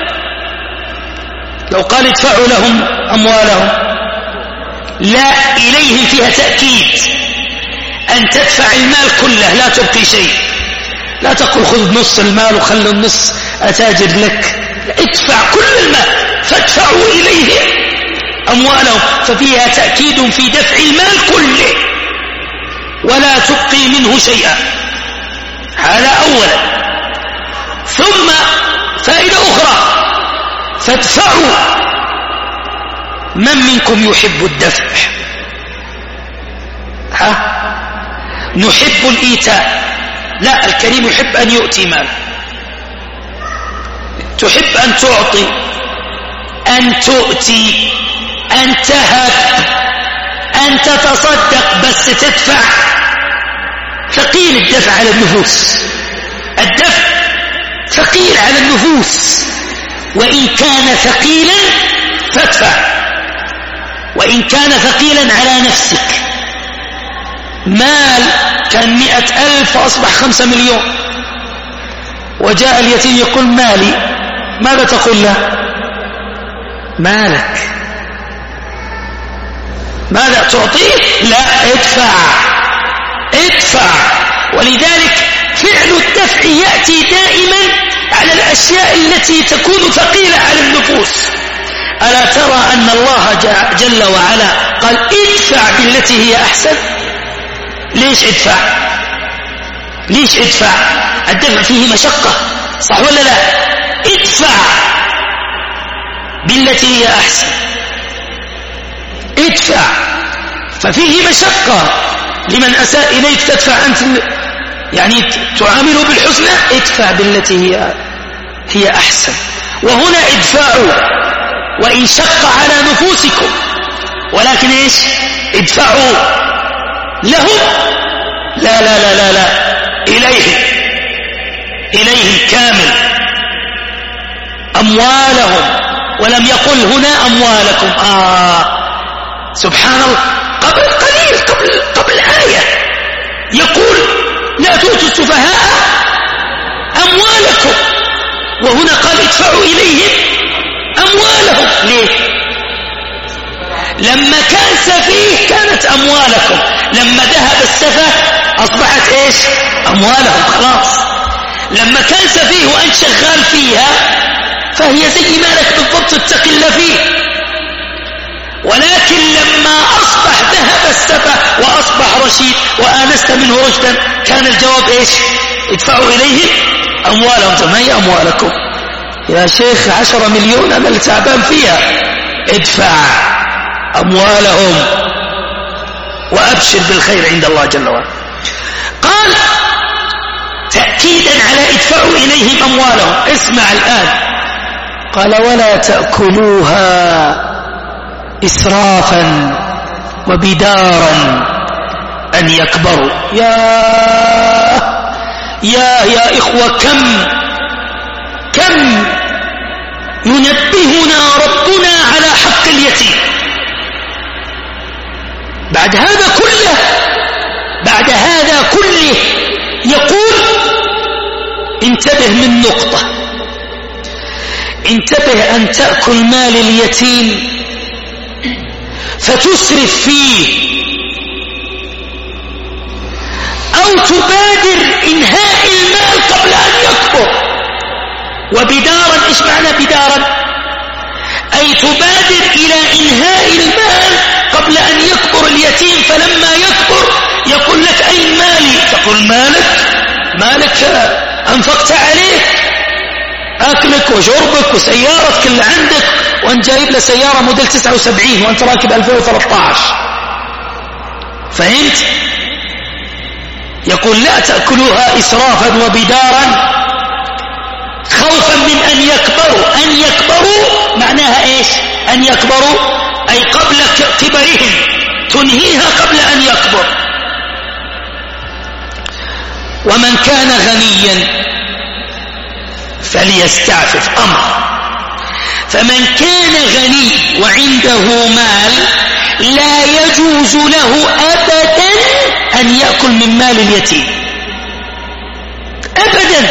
لو قال ادفعوا لهم أموالهم، لا، إليهم فيها تأكيد، أن تدفع المال كله لا تبقي شيء، لا تقل خذ نص المال وخلي النص أتاجر لك، ادفع كل المال، فادفعوا إليهم أموالهم، ففيها تأكيد في دفع المال كله ولا تبقي منه شيئا. هذا أولا. ثم فائدة أخرى، فادفعوا. من منكم يحب الدفع؟ نحب الإيتاء، لا، الكريم يحب أن يؤتي مال، تحب أن تعطي، أن تؤتي، أن تهب، أن تتصدق، بس تدفع. ثقيل الدفع على النفوس، الدفع ثقيل على النفوس، وإن كان ثقيلا فادفع، وإن كان ثقيلا على نفسك. مال كان 100,000 فأصبح 5 مليون، وجاء اليتيم يقول مالي، ماذا تقول له؟ مالك، ماذا تعطيه؟ لا، ادفع. ولذلك فعل الدفع يأتي دائما على الأشياء التي تكون ثقيلة على النفوس. ألا ترى أن الله جل وعلا قال ادفع بالتي هي أحسن؟ ليش ادفع؟ الدفع فيه مشقة، صح ولا لا؟ ادفع بالتي هي أحسن، ادفع، ففيه مشقة. لمن أساء إليك تدفع أنت، يعني تعامله بالحسنى، ادفع بالتي هي أحسن. وهنا ادفعوا وإن شق على نفوسكم، ولكن إيش؟ ادفعوا لهم، لا لا لا لا لا، إليهم كامل أموالهم، ولم يقل هنا أموالكم. سبحان الله، قبل آية يقول لا تؤتوا السفهاء أموالكم، وهنا قال ادفعوا إليهم أموالهم. ليه؟ لما كان سفيه كانت أموالكم، لما ذهب السفه أصبحت إيش؟ أموالهم، خلاص. لما كان سفيه وأنت شغال فيها فهي زي مالك بالضبط، اتق الله فيه. ولكن لما أصبح ذهب السفه وأصبح رشيد وآنست منه رشدا، كان الجواب إيش؟ ادفعوا إليهم أموالهم. ما هي أموالكم يا شيخ؟ 10 مليون أنا اللي تعبان فيها. ادفع أموالهم وأبشر بالخير عند الله جل وعلا. قال تأكيدا على ادفعوا إليهم أموالهم. اسمع الآن، قال ولا تأكلوها إسرافا وبدارا أن يكبروا. يا إخوة، كم ينبهنا ربنا على حق اليتيم. بعد هذا كله يقول انتبه من نقطة، انتبه أن تأكل مال اليتيم فتسرف فيه أو تبادر إنهاء المال قبل أن يكبر. وبدارا، إيش معنى بدارا؟ أي تبادر إلى إنهاء المال قبل أن يكبر اليتيم، فلما يكبر يقول لك أين مالي؟ تقول مالك أنفقت عليه، أكلك وشربك وسيارتك اللي عندك، وأنت جايب له سيارة موديل 79 وأنت راكب 2013. فهمت؟ يقول لا تأكلوها إسرافا وبدارا خوفا من أن يكبروا معناها إيش؟ أن يكبروا أي قبل كبرهم، تنهيها قبل أن يكبر. ومن كان غنيا فليستعفف، أمر. فمن كان غني وعنده مال لا يجوز له أبدا أن يأكل من مال اليتيم أبدا.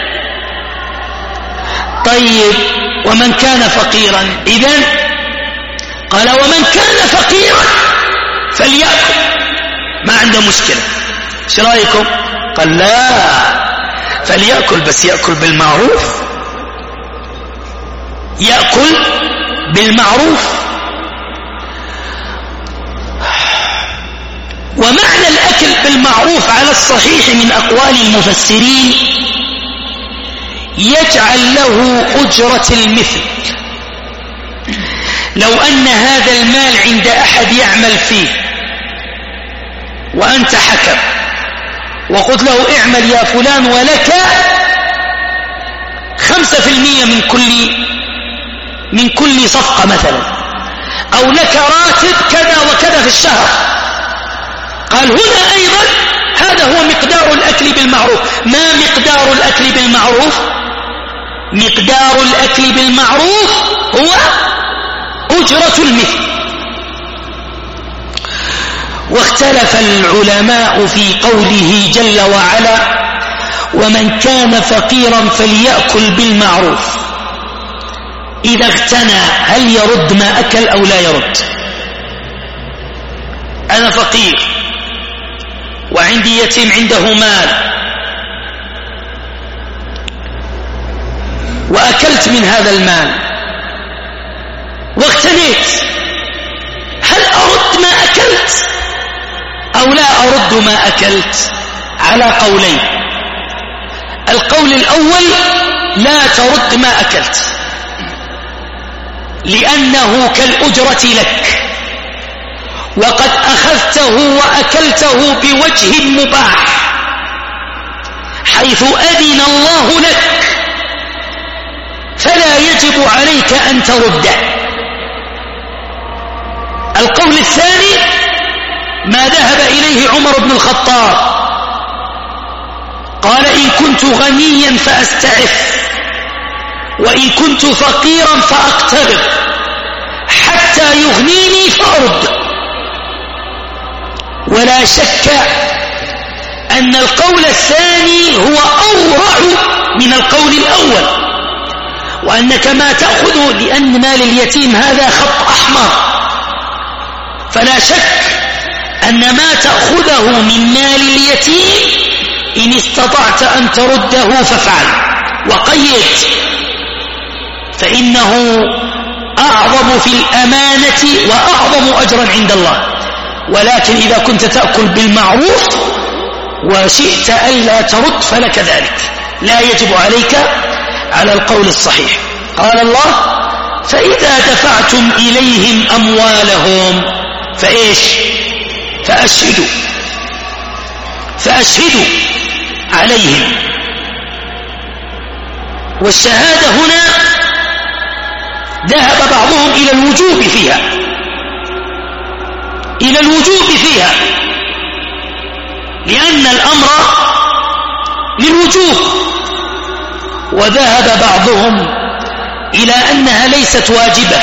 طيب ومن كان فقيرا؟ إذن قال ومن كان فقيرا فليأكل، ما عنده مشكلة. ايش رأيكم؟ قال لا، فليأكل، بس يأكل بالمعروف، يأكل بالمعروف. ومعنى الأكل بالمعروف على الصحيح من أقوال المفسرين يجعل له أجرة المثل. لو أن هذا المال عند أحد يعمل فيه وأنت حكم وقلت له اعمل يا فلان ولك 5% من كل صفقة مثلا، أو لك راتب كذا وكذا في الشهر، قال هنا أيضا هذا هو مقدار الأكل بالمعروف. ما مقدار الأكل بالمعروف؟ مقدار الأكل بالمعروف هو أجرة المثل. واختلف العلماء في قوله جل وعلا ومن كان فقيرا فليأكل بالمعروف. إذا اغتنى هل يرد ما أكل أو لا يرد؟ أنا فقير وعندي يتيم عنده مال وأكلت من هذا المال واغتنيت، هل أرد ما أكلت أو لا أرد ما أكلت؟ على قولين. القول الأول لا ترد ما أكلت، لأنه كالأجرة لك، وقد أخذته وأكلته بوجه مباح حيث أذن الله لك، فلا يجب عليك أن ترده. القول الثاني ما ذهب إليه عمر بن الخطاب، قال إن كنت غنيا فأستعف وإن كنت فقيرا فأقترض حتى يغنيني فأرد. ولا شك أن القول الثاني هو أورع من القول الأول، وأنك ما تأخذه، لأن مال اليتيم هذا خط أحمر، فلا شك أن ما تأخذه من مال اليتيم إن استطعت أن ترده فافعل، وقيد، فإنه أعظم في الأمانة وأعظم أجرا عند الله. ولكن إذا كنت تأكل بالمعروف وشئت ألا ترد فلك ذلك، لا يجب عليك على القول الصحيح. قال الله فإذا دفعتم إليهم أموالهم فإيش؟ فأشهدوا عليهم. والشهادة هنا ذهب بعضهم إلى الوجوب فيها، لأن الأمر للوجوب، وذهب بعضهم إلى أنها ليست واجبة،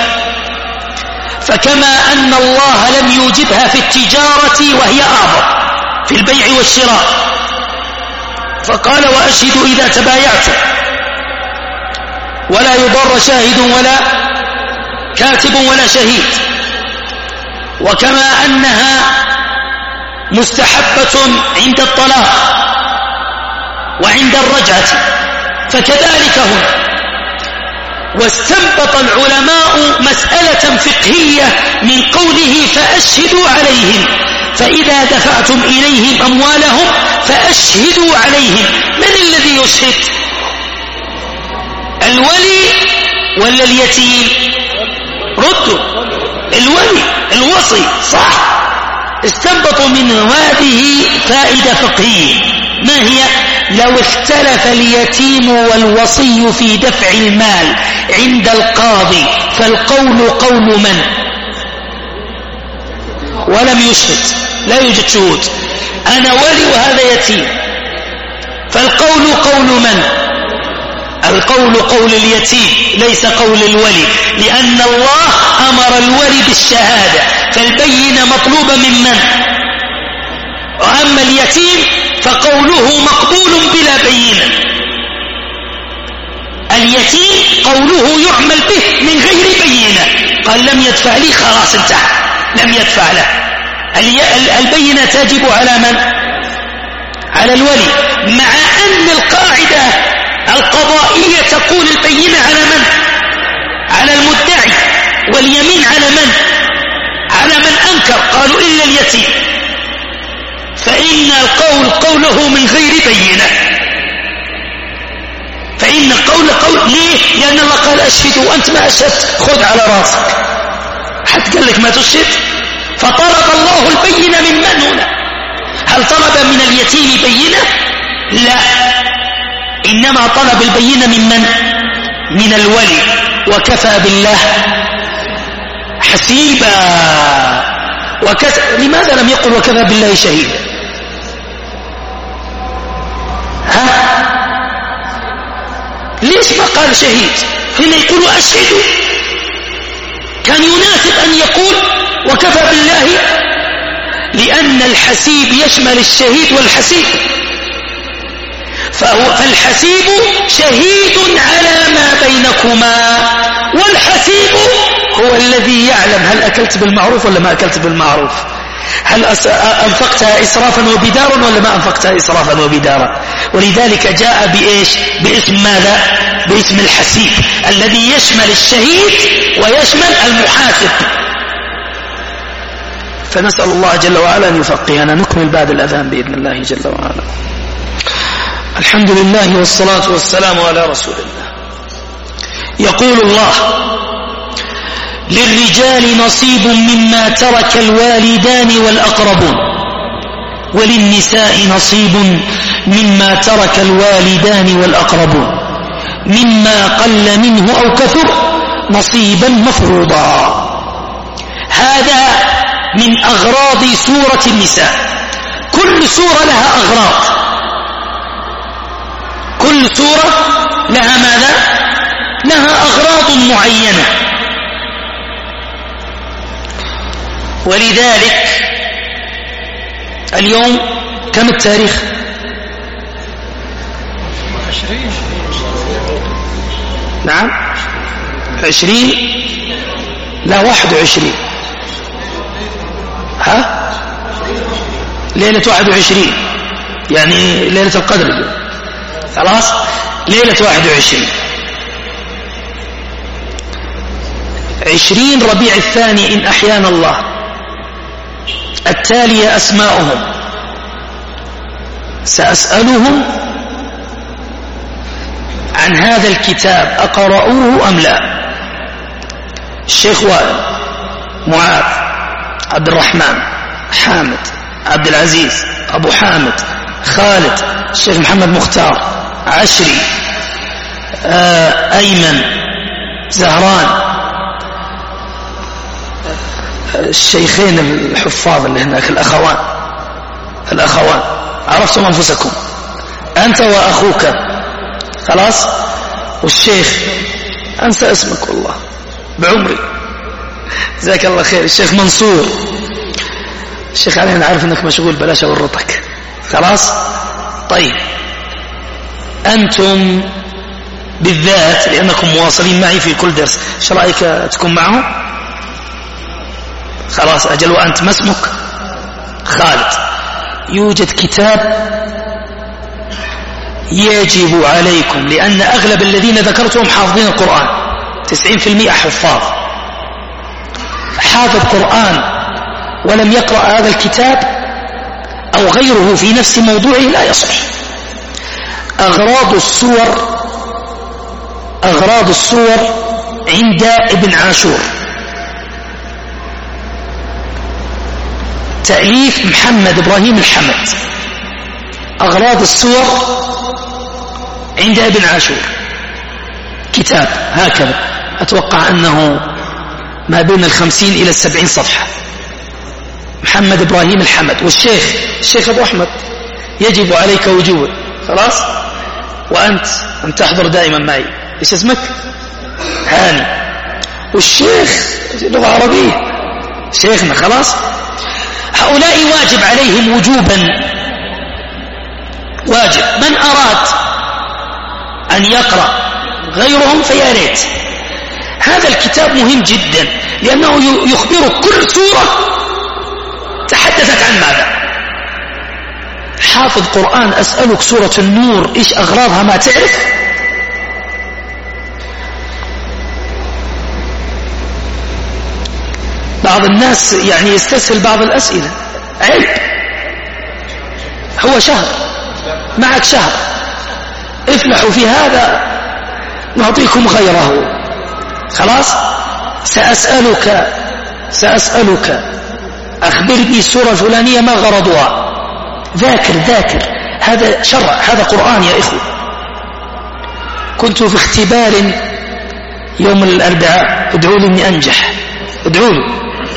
فكما أن الله لم يوجبها في التجارة وهي أعظم في البيع والشراء، فقال وأشهدوا إذا تبايعتم ولا يضر شاهد ولا كاتب ولا شهيد. وكما أنها مستحبة عند الطلاق وعند الرجعة فكذلك هنا. واستنبط العلماء مسألة فقهية من قوله فأشهدوا عليهم، فإذا دفعتم إليهم أموالهم فأشهدوا عليهم. من الذي يشهد؟ الولي ولا اليتيم؟ ردوا. الولي، الوصي، صح. استنبطوا من هذه فائدة فقهية، ما هي؟ لو اختلف اليتيم والوصي في دفع المال عند القاضي فالقول قول من؟ ولم يشهد، لا يوجد شهود، أنا ولي وهذا يتيم، فالقول قول من؟ القول قول اليتيم ليس قول الولي، لأن الله أمر الولي بالشهادة، فالبينة مطلوبة من من؟ وأما اليتيم فقوله مقبول بلا بينة. اليتيم قوله يعمل به من غير بينة، قال لم يدفع لي خلاص انتهى، لم يدفع له. البينة تجب على من؟ على الولي، مع أن القاعدة القضائية تقول البينة على من؟ على المدعي، واليمين على من؟ على من أنكر، قالوا إلا اليتيم، فإن القول قوله من غير بينة، فإن القول قول. ليه؟ لأن الله قال أشهدوا، وأنت ما أشهدت خذ على راسك، حد قال لك ما تشهد؟ فطلب الله البينة من من هنا؟ هل طلب من اليتيم بينة؟ لا، إنما طلب البينة من من؟ من الولي، وكفى بالله حسيبا. لماذا لم يقل وكفى بالله شهيدا؟ ليش ما قال شهيد؟ هنا يقول أشهد، كان يناسب أن يقول وكفى بالله، لأن الحسيب يشمل الشهيد والحسيب، فالحسيب شهيد على ما بينكما، والحسيب هو الذي يعلم هل أكلت بالمعروف ولا ما أكلت بالمعروف، هل أنفقتها إسرافا وبدارا ولا ما أنفقتها إسرافا وبدارا. ولذلك جاء بإيش؟ باسم ماذا؟ باسم الحسيب الذي يشمل الشهيد ويشمل المحاسب. فنسأل الله جل وعلا أن يفقهنا. نكمل بعد الأذان بإذن الله جل وعلا. الحمد لله والصلاة والسلام على رسول الله. يقول الله: للرجال نصيب مما ترك الوالدان والأقربون، وللنساء نصيب مما ترك الوالدان والأقربون، مما قل منه أو كثر نصيبا مفروضا. هذا من أغراض سورة النساء. كل سورة لها أغراض، كل سورة لها ماذا؟ لها أغراض معينة. ولذلك اليوم كم التاريخ؟ 20. نعم 20 لا 21. ها ليلة 21 يعني ليلة القدر. خلاص ليلة 21 20 ربيع الثاني إن أحيانا الله. التالية أسماؤهم سأسألهم عن هذا الكتاب أقرأوه أم لا. الشيخ وائل، معاذ، عبد الرحمن، حامد، عبد العزيز، أبو حامد، خالد، الشيخ محمد مختار، عشري، أيمن، زهران، الشيخين الحفاظ اللي هناك، الأخوان عرفتم أنفسكم أنت وأخوك. خلاص. والشيخ أنسى اسمك والله بعمري، جزاك الله خير. الشيخ منصور. الشيخ علي أنا عارف أنك مشغول بلاش أورطك. خلاص. طيب أنتم بالذات لأنكم مواصلين معي في كل درس، ايش رأيك تكون معهم؟ خلاص أجل. وأنت ما اسمك؟ خالد. يوجد كتاب يجب عليكم، لأن أغلب الذين ذكرتهم حافظين القرآن، 90% حفاظ. حافظ قرآن ولم يقرأ هذا الكتاب أو غيره في نفس موضوعه لا يصح. أغراض الصور عند ابن عاشور، تأليف محمد إبراهيم الحمد. أغراض الصور عند ابن عاشور كتاب هكذا، أتوقع أنه ما بين 50 إلى 70 صفحة. محمد إبراهيم الحمد. والشيخ أبو أحمد يجب عليك وجوبا. خلاص. وأنت تحضر دائما معي. إيش اسمك؟ هاني. والشيخ لغة عربية شيخنا. خلاص. هؤلاء واجب عليهم وجوبا، واجب. من أراد أن يقرأ غيرهم فيا ريت. هذا الكتاب مهم جدا لأنه يخبرك كل سورة تحدثت عن ماذا. حافظ قرآن أسألك سورة النور إيش أغراضها ما تعرف؟ بعض الناس يعني يستسهل بعض الأسئلة. عيب. هو شهر معك، شهر افلحوا في هذا نعطيكم غيره. خلاص. سأسألك أخبرني السورة الفلانية ما غرضها. ذاكر. هذا شرع، هذا قرآن يا إخوة. كنت في اختبار يوم الأربعاء، ادعوا لي أني أنجح، ادعوا لي.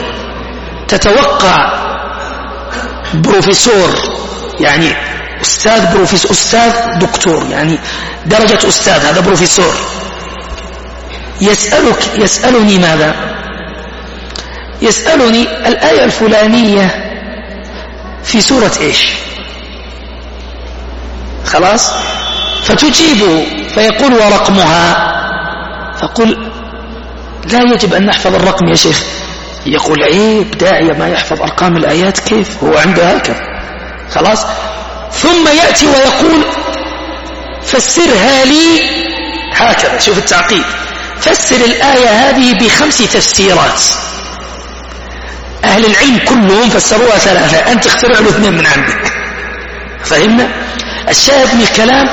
تتوقع بروفيسور يعني أستاذ دكتور يعني درجة أستاذ، هذا بروفيسور، يسألني ماذا؟ يسألني الآية الفلانية في سورة إيش؟ خلاص. فتجيبه فيقول ورقمها، فقل لا يجب أن نحفظ الرقم يا شيخ. يقول عيب داعية ما يحفظ أرقام الآيات، كيف هو عنده هكذا خلاص. ثم يأتي ويقول فسرها لي هكذا، شوف التعقيد، فسر الآية هذه ب5 تفسيرات. أهل العلم كلهم فسروها 3، أنت اخترع له 2 من عندك. فهمنا الشاهد من الكلام.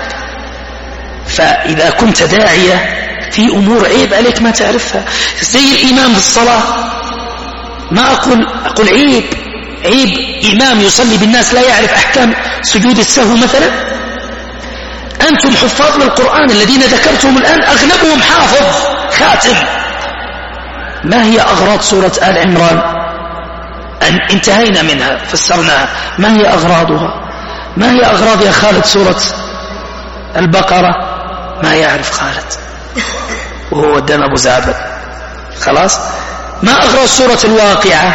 فإذا كنت داعية في أمور عيب عليك ما تعرفها، زي الإمام في الصلاة، ما أقول عيب إمام يصلي بالناس لا يعرف أحكام سجود السهو مثلا. أنتم حفاظ للقرآن الذين ذكرتهم الآن أغلبهم حافظ خاتم. ما هي أغراض سورة آل عمران؟ أن انتهينا منها فسرناها، ما هي أغراضها؟ ما هي أغراض يا خالد سورة البقرة؟ ما يعرف خالد وهو قدام أبو زعبل خلاص. ما أغراض سورة الواقعة؟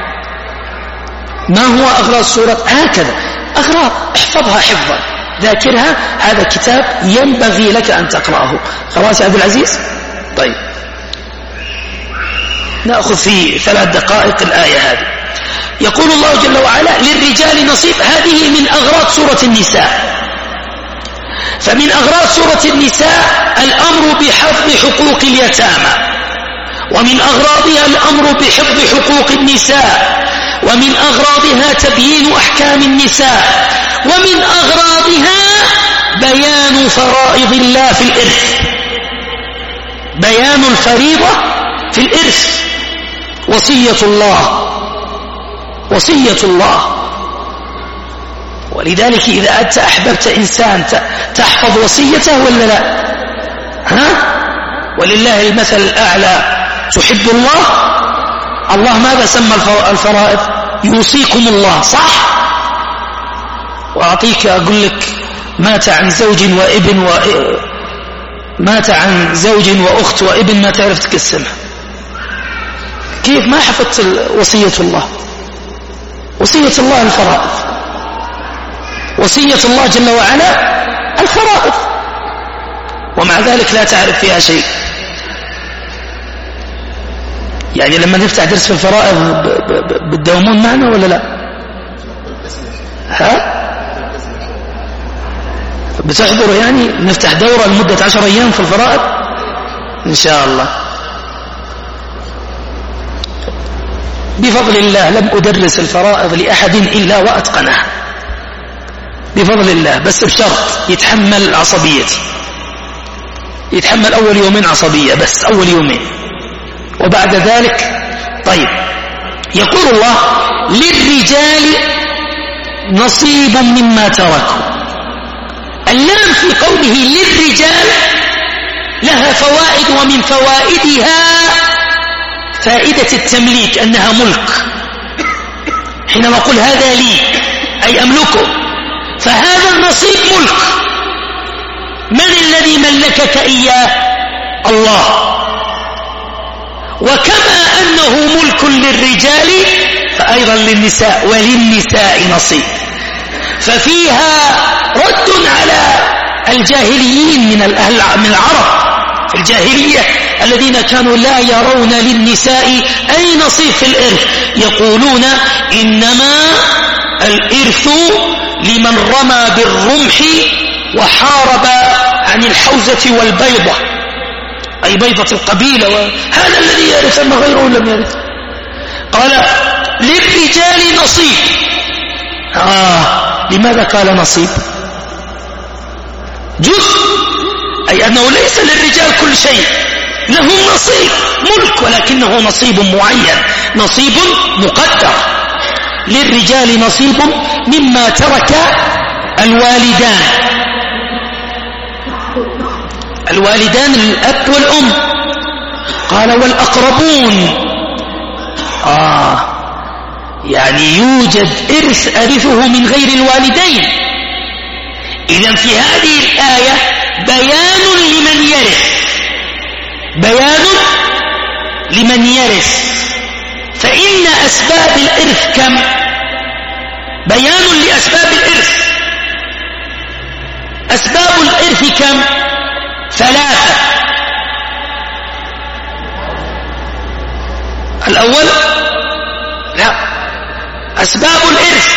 ما هو أغراض سورة هكذا؟ أغراض احفظها حفظا، ذاكرها، هذا كتاب ينبغي لك أن تقرأه. خلاص يا عبد العزيز؟ طيب نأخذ في 3 دقائق الآية هذه. يقول الله جل وعلا للرجال نصيب، هذه من أغراض سورة النساء. فمن أغراض سورة النساء الأمر بحفظ حقوق اليتامى، ومن أغراضها الأمر بحفظ حقوق النساء، ومن أغراضها تبيين أحكام النساء، ومن أغراضها بيان فرائض الله في الإرث، بيان الفريضة في الإرث، وصية الله. ولذلك إذا أنت أحببت إنسان تحفظ وصيته ولا لا؟ ولله المثل الأعلى. تحب الله ماذا سمى الفرائض؟ يوصيكم الله، صح؟ وأعطيك أقول لك مات عن زوج وأخت وابن ما تعرف تقسمها، كيف ما حفظت وصية الله؟ وصية الله الفرائض، وصية الله جل وعلا الفرائض، ومع ذلك لا تعرف فيها شيء. يعني لما نفتح درس في الفرائض بتداومون معنا ولا لا؟ بتحضروا؟ يعني نفتح دورة لمدة 10 أيام في الفرائض إن شاء الله. بفضل الله لم أدرس الفرائض لأحد إلا وأتقنها بفضل الله، بس بشرط يتحمل عصبيتي، يتحمل أول 2 يومين عصبية، بس أول 2 يومين، وبعد ذلك طيب. يقول الله للرجال نصيب مما تركوا. اللام في قوله للرجال لها فوائد، ومن فوائدها فائدة التمليك، أنها ملك. حينما أقول هذا لي أي أملكه، فهذا النصيب ملك. من الذي ملكك إياه؟ الله. وكما أنه ملك للرجال فأيضا للنساء، وللنساء نصيب. ففيها رد على الجاهليين من العرب في الجاهلية الذين كانوا لا يرون للنساء أي نصيب في الإرث، يقولون إنما الإرث لمن رمى بالرمح وحارب عن الحوزة والبيضة، أي بيضة القبيلة، وهذا الذي يرث أما غيره لم يرث. قال للرجال نصيب. لماذا قال نصيب؟ جزء، أي أنه ليس للرجال كل شيء، لهم نصيب ملك، ولكنه نصيب معين، نصيب مقدر. للرجال نصيب مما ترك الوالدان الأب والأم. قال والأقربون. يعني يوجد إرث أرثه من غير الوالدين. إذن في هذه الآية بيان لمن يرث. فإن أسباب الإرث كم؟ بيان لأسباب الإرث. أسباب الإرث كم؟ 3. الأول لا، أسباب الإرث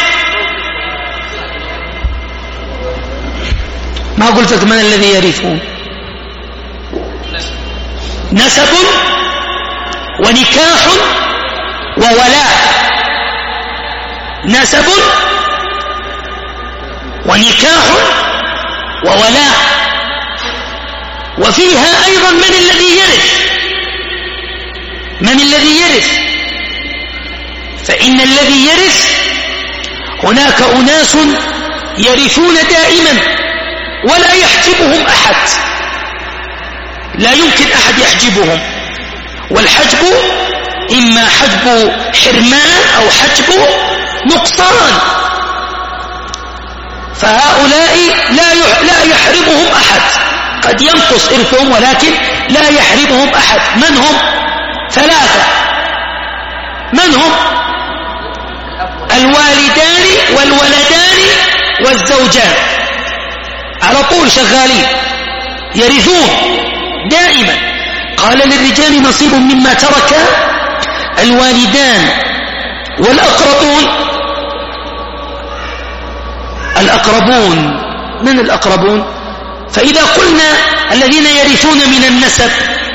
ما قلت لك من الذي يرثه؟ نسب ونكاح وولاء. نسب ونكاح وولاء. وفيها أيضا من الذي يرث. من الذي يرث؟ فإن الذي يرث هناك أناس يرثون دائما ولا يحجبهم أحد، لا يمكن أحد يحجبهم، والحجب إما حجب حرمان أو حجب نقصان، فهؤلاء لا يحرمهم أحد، قد ينقص إرثهم ولكن لا يحرمهم أحد. من هم؟ 3. من هم؟ الوالدان والولدان والزوجان، على طول شغالين يرثون دائما. قال للرجال نصيب مما ترك الوالدان والأقربون. الأقربون من الأقربون؟ فإذا قلنا الذين يرثون من النسب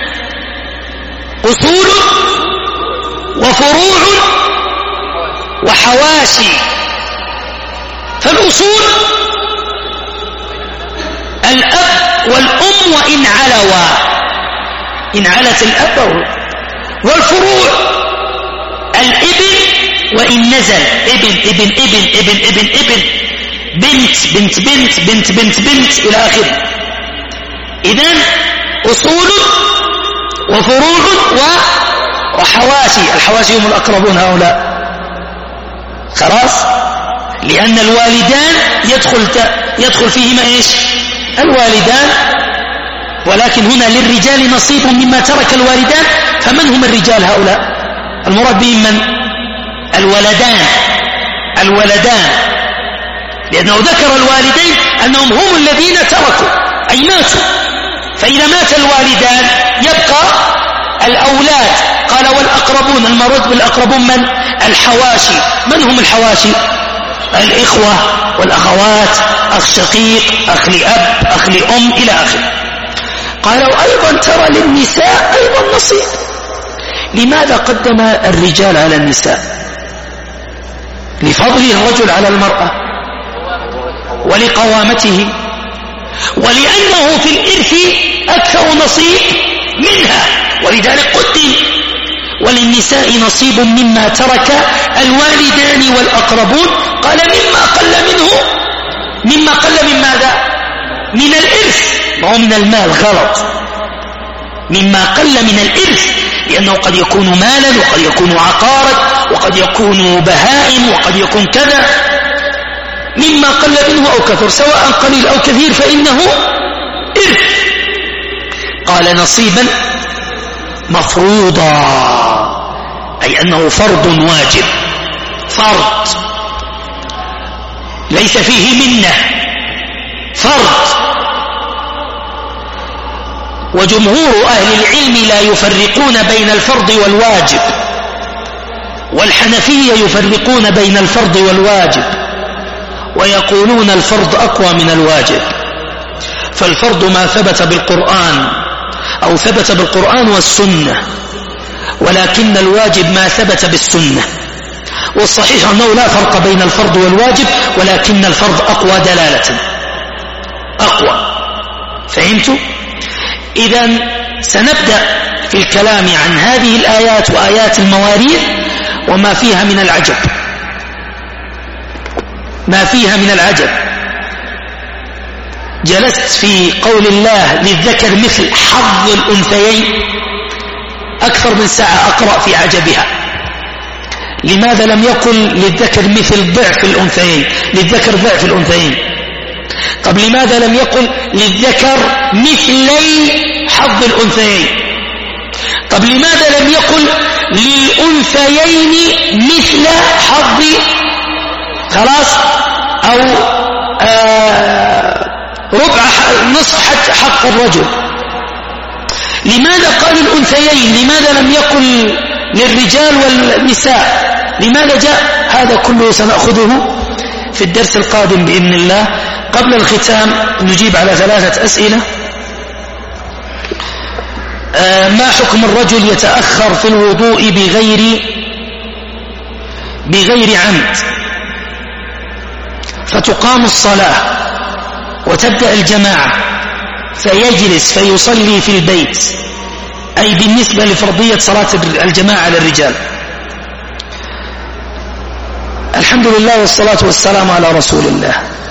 أصول وفروع وحواشي. فالأصول الأب والأم وإن علوا، إن علت الأب، والفروع الابن وإن نزل، ابن ابن ابن ابن ابن ابن، بنت بنت بنت بنت بنت بنت إلى آخره. إذن أصول وفروع وحواشي. الحواشي هم الأقربون هؤلاء، خلاص، لأن الوالدان يدخل فيهما إيش؟ الوالدان. ولكن هنا للرجال نصيب مما ترك الوالدان. فمن هم الرجال هؤلاء؟ المراد بهم من؟ الولدان، لأنه ذكر الوالدين أنهم هم الذين تركوا أي ماتوا. فإذا مات الوالدان يبقى الأولاد. قال والأقربون، المراد بالأقربون من؟ الحواشي. من هم الحواشي؟ الإخوة والأخوات، أخ شقيق، أخ لأب، أخ لأم إلى آخره. قالوا أيضا ترى للنساء أيضا نصيب. لماذا قدم الرجال على النساء؟ لفضل الرجل على المرأة ولقوامته، ولأنه في الإرث أكثر نصيب منها، ولذلك قدم. وللنساء نصيب مما ترك الوالدان والأقربون. قال مما قل منه. مما قل من ماذا؟ من الإرث، ما هو من المال، غلط. مما قل من الإرث، لأنه قد يكون مالا وقد يكون عقارا وقد يكون بهائم وقد يكون كذا. مما قل منه أو كثر، سواء قليل أو كثير، فإنه إرث. قال نصيبا مفروضا، أي أنه فرض واجب، فرض ليس فيه منة، فرض. وجمهور أهل العلم لا يفرقون بين الفرض والواجب، والحنفية يفرقون بين الفرض والواجب، ويقولون الفرض أقوى من الواجب. فالفرض ما ثبت بالقرآن أو ثبت بالقرآن والسنة، ولكن الواجب ما ثبت بالسنة. والصحيح أنه لا فرق بين الفرض والواجب، ولكن الفرض أقوى دلالة، أقوى. فهمتوا؟ إذن سنبدأ في الكلام عن هذه الآيات وآيات المواريث وما فيها من العجب، ما فيها من العجب. جلست في قول الله للذكر مثل حظ الأنثيين أكثر من ساعة أقرأ في عجبها. لماذا لم يقل للذكر مثل ضعف الأنثيين؟ للذكر ضعف الأنثيين. طب لماذا لم يقل للذكر مثلي حظ الأنثيين؟ طب لماذا لم يقل للأنثيين مثل حظ، خلاص، أو ربع حق الرجل. لماذا قال الأنثيين؟ لماذا لم يقل للرجال والنساء؟ لماذا جاء؟ هذا كله سنأخذه في الدرس القادم بإذن الله. قبل الختام نجيب على 3 أسئلة. ما حكم الرجل يتأخر في الوضوء بغير عمد فتقام الصلاة وتبدأ الجماعة فيجلس فيصلي في البيت، أي بالنسبة لفرضية صلاة الجماعة للرجال؟ الحمد لله والصلاة والسلام على رسول الله.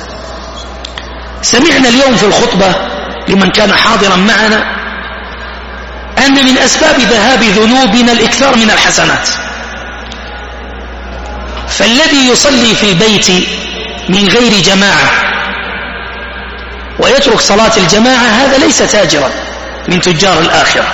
سمعنا اليوم في الخطبة لمن كان حاضرا معنا أن من أسباب ذهاب ذنوبنا الإكثار من الحسنات، فالذي يصلي في البيت من غير جماعة ويترك صلاة الجماعة هذا ليس تاجرا من تجار الآخرة.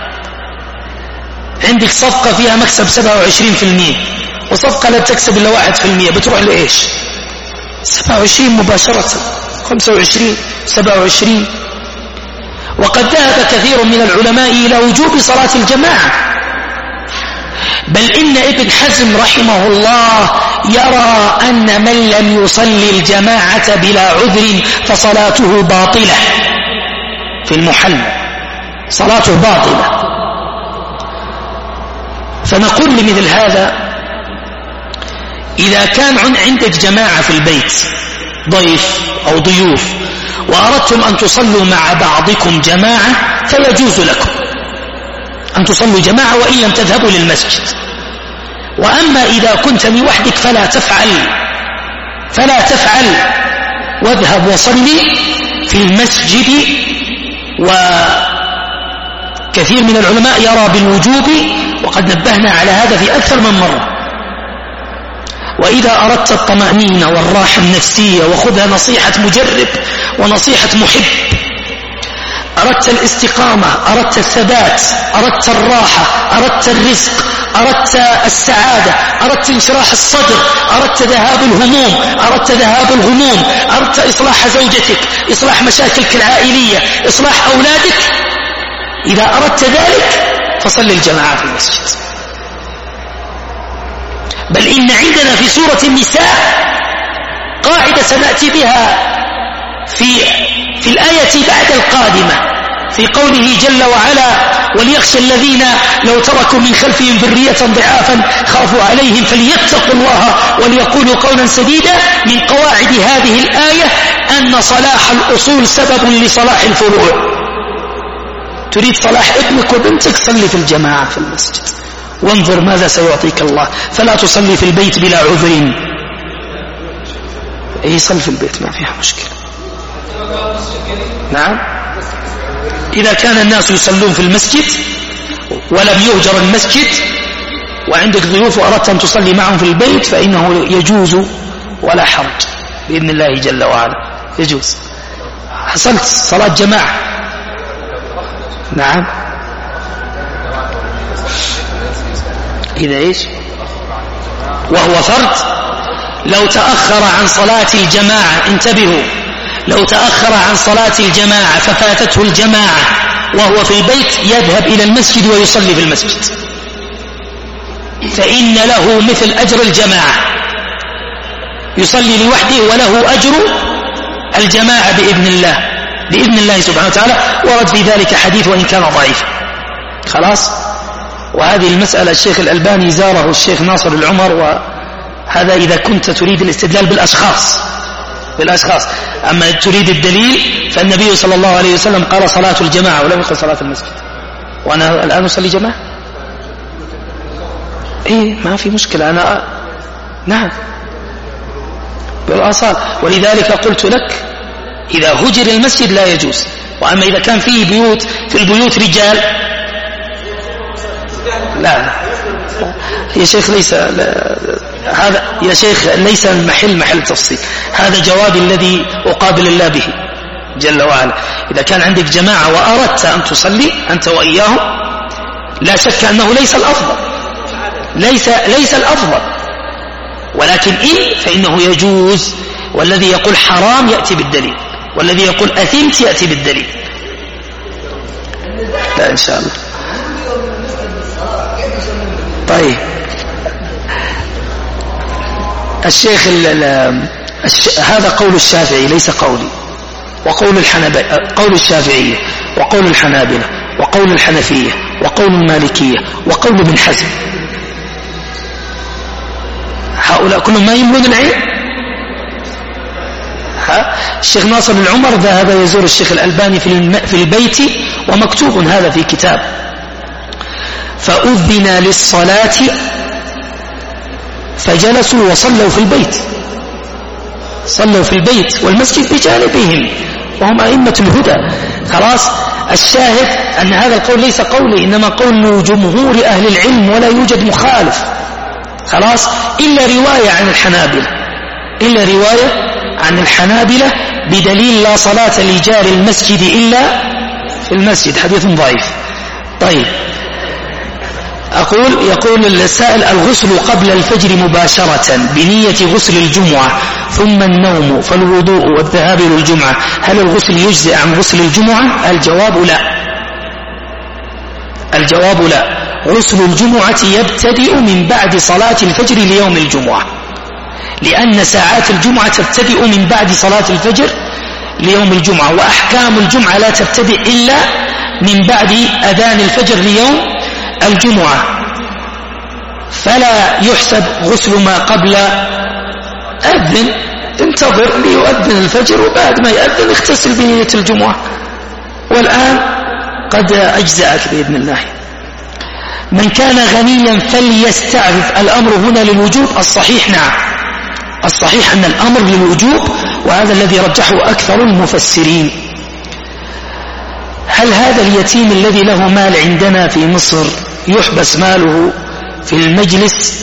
عندك صفقة فيها مكسب 27% وصفقة لا تكسب إلا 1%، بتروح لإيش؟ 27 مباشرة، 25 27. وقد ذهب كثير من العلماء إلى وجوب صلاة الجماعة، بل إن ابن حزم رحمه الله يرى أن من لم يصلي الجماعة بلا عذر فصلاته باطلة. في المحل صلاته باطلة. فنقول لمثل هذا إذا كان عندك جماعة في البيت، ضيف أو ضيوف، وأردتم أن تصلوا مع بعضكم جماعة فيجوز لكم أن تصلوا جماعة وإن لم تذهبوا للمسجد. وأما إذا كنت لوحدك فلا تفعل واذهب وصلي في المسجد. وكثير من العلماء يرى بالوجوب، وقد نبهنا على هذا في أكثر من مرة. وإذا أردت الطمأنينة والراحة النفسية، وخذها نصيحة مجرب ونصيحة محب، أردت الاستقامة، أردت الثبات، أردت الراحة، أردت الرزق، أردت السعادة، أردت انشراح الصدر، أردت ذهاب الهموم، أردت إصلاح زوجتك، إصلاح مشاكلك العائلية، إصلاح أولادك، إذا أردت ذلك فصل الجماعة في المسجد. بل إن عندنا في سورة النساء قاعدة سنأتي بها في الآية بعد القادمة، في قوله جل وعلا: وليخشى الذين لو تركوا من خلفهم ذرية ضعافا خافوا عليهم فليتقوا الله وليقولوا قولا سديدا. من قواعد هذه الآية أن صلاح الأصول سبب لصلاح الفروع. تريد صلاح ابنك وبنتك، صلي في الجماعة في المسجد، وانظر ماذا سيعطيك الله. فلا تصلي في البيت بلا عذر. صل في البيت ما فيها مشكلة. نعم، إذا كان الناس يصلون في المسجد ولم يهجر المسجد وعندك ضيوف وأردت أن تصلي معهم في البيت فإنه يجوز ولا حرج بإذن الله جل وعلا، يجوز. حصلت صلاة جماعة. نعم، إذا إيش وهو فرد، لو تأخر عن صلاة الجماعة، انتبهوا، لو تأخر عن صلاة الجماعة ففاتته الجماعة وهو في البيت يذهب إلى المسجد ويصلي في المسجد، فإن له مثل أجر الجماعة، يصلي لوحده وله أجر الجماعة بإذن الله سبحانه وتعالى. ورد في ذلك حديث وإن كان ضعيف. خلاص. وهذه المسألة الشيخ الألباني زاره الشيخ ناصر العمر، وهذا إذا كنت تريد الاستدلال بالأشخاص. أما تريد الدليل فالنبي صلى الله عليه وسلم قال صلاة الجماعة ولم يقل صلاة المسجد. وأنا الآن أصلي جماعة، ما في مشكلة، أنا نعم بالأصال. ولذلك قلت لك إذا هجر المسجد لا يجوز. وأما إذا كان فيه في البيوت رجال، لا يا شيخ، هذا يا شيخ ليس محل تفصيل. هذا جوابي الذي أقابل الله به جل وعلا. إذا كان عندك جماعة وأردت أن تصلي أنت وإياهم، لا شك أنه ليس الأفضل، ولكن فإنه يجوز. والذي يقول حرام يأتي بالدليل، والذي يقول أثمت يأتي بالدليل. لا إن شاء الله. طيب الشيخ هذا قول الشافعي ليس قولي، وقول قول الشافعية وقول الحنابلة وقول الحنفية وقول المالكية وقول ابن حزم. هؤلاء كلهم ما يملون العلم. الشيخ ناصر العمر ذهب يزور الشيخ الألباني في البيت، ومكتوب هذا في كتاب، فأذن للصلاة فجلسوا وصلوا في البيت، صلوا في البيت والمسجد بجانبهم وهم أئمة الهدى. خلاص الشاهد أن هذا القول ليس قولي، إنما قول جمهور أهل العلم ولا يوجد مخالف. خلاص إلا رواية عن الحنابلة، إلا رواية عن الحنابلة بدليل لا صلاة لجار المسجد إلا في المسجد، حديث ضعيف. طيب يقول السائل: الغسل قبل الفجر مباشرة بنية غسل الجمعة ثم النوم فالوضوء والذهاب للجمعة، هل الغسل يجزئ عن غسل الجمعة؟ الجواب لا. الجواب لا. غسل الجمعة يبتدئ من بعد صلاة الفجر ليوم الجمعة، لأن ساعات الجمعة تبتدئ من بعد صلاة الفجر ليوم الجمعة، وأحكام الجمعة لا تبتدئ إلا من بعد أذان الفجر ليوم الجمعة، فلا يحسب غسل ما قبل أذن، انتظر ليؤذن الفجر وبعد ما يؤذن اغتسل بنية الجمعة، والآن قد أجزأك بإذن الله. من كان غنيا فليستعفف، الأمر هنا للوجوب؟ الصحيح نعم، الصحيح أن الأمر للوجوب، وهذا الذي رجحه أكثر المفسرين. هل هذا اليتيم الذي له مال عندنا في مصر يحبس ماله في المجلس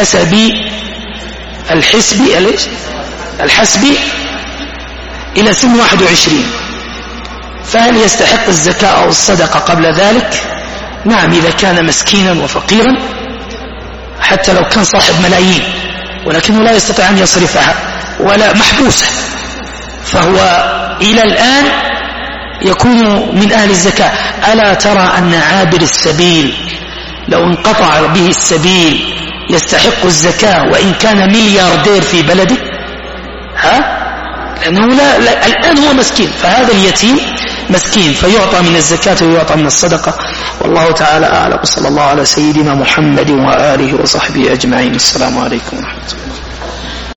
الحسبي إلى سن 21، فهل يستحق الزكاة أو الصدقة قبل ذلك؟ نعم، إذا كان مسكينا وفقيرا، حتى لو كان صاحب ملايين ولكنه لا يستطيع أن يصرفها ولا محبوسة، فهو إلى الآن يكون من أهل الزكاة. ألا ترى أن عابر السبيل لو انقطع به السبيل يستحق الزكاة وإن كان ملياردير في بلده؟ لأنه الآن هو مسكين، فهذا اليتيم مسكين فيعطى من الزكاة ويعطى من الصدقة. والله تعالى أعلم. صلى الله على سيدنا محمد وآله وصحبه أجمعين. السلام عليكم ورحمة الله.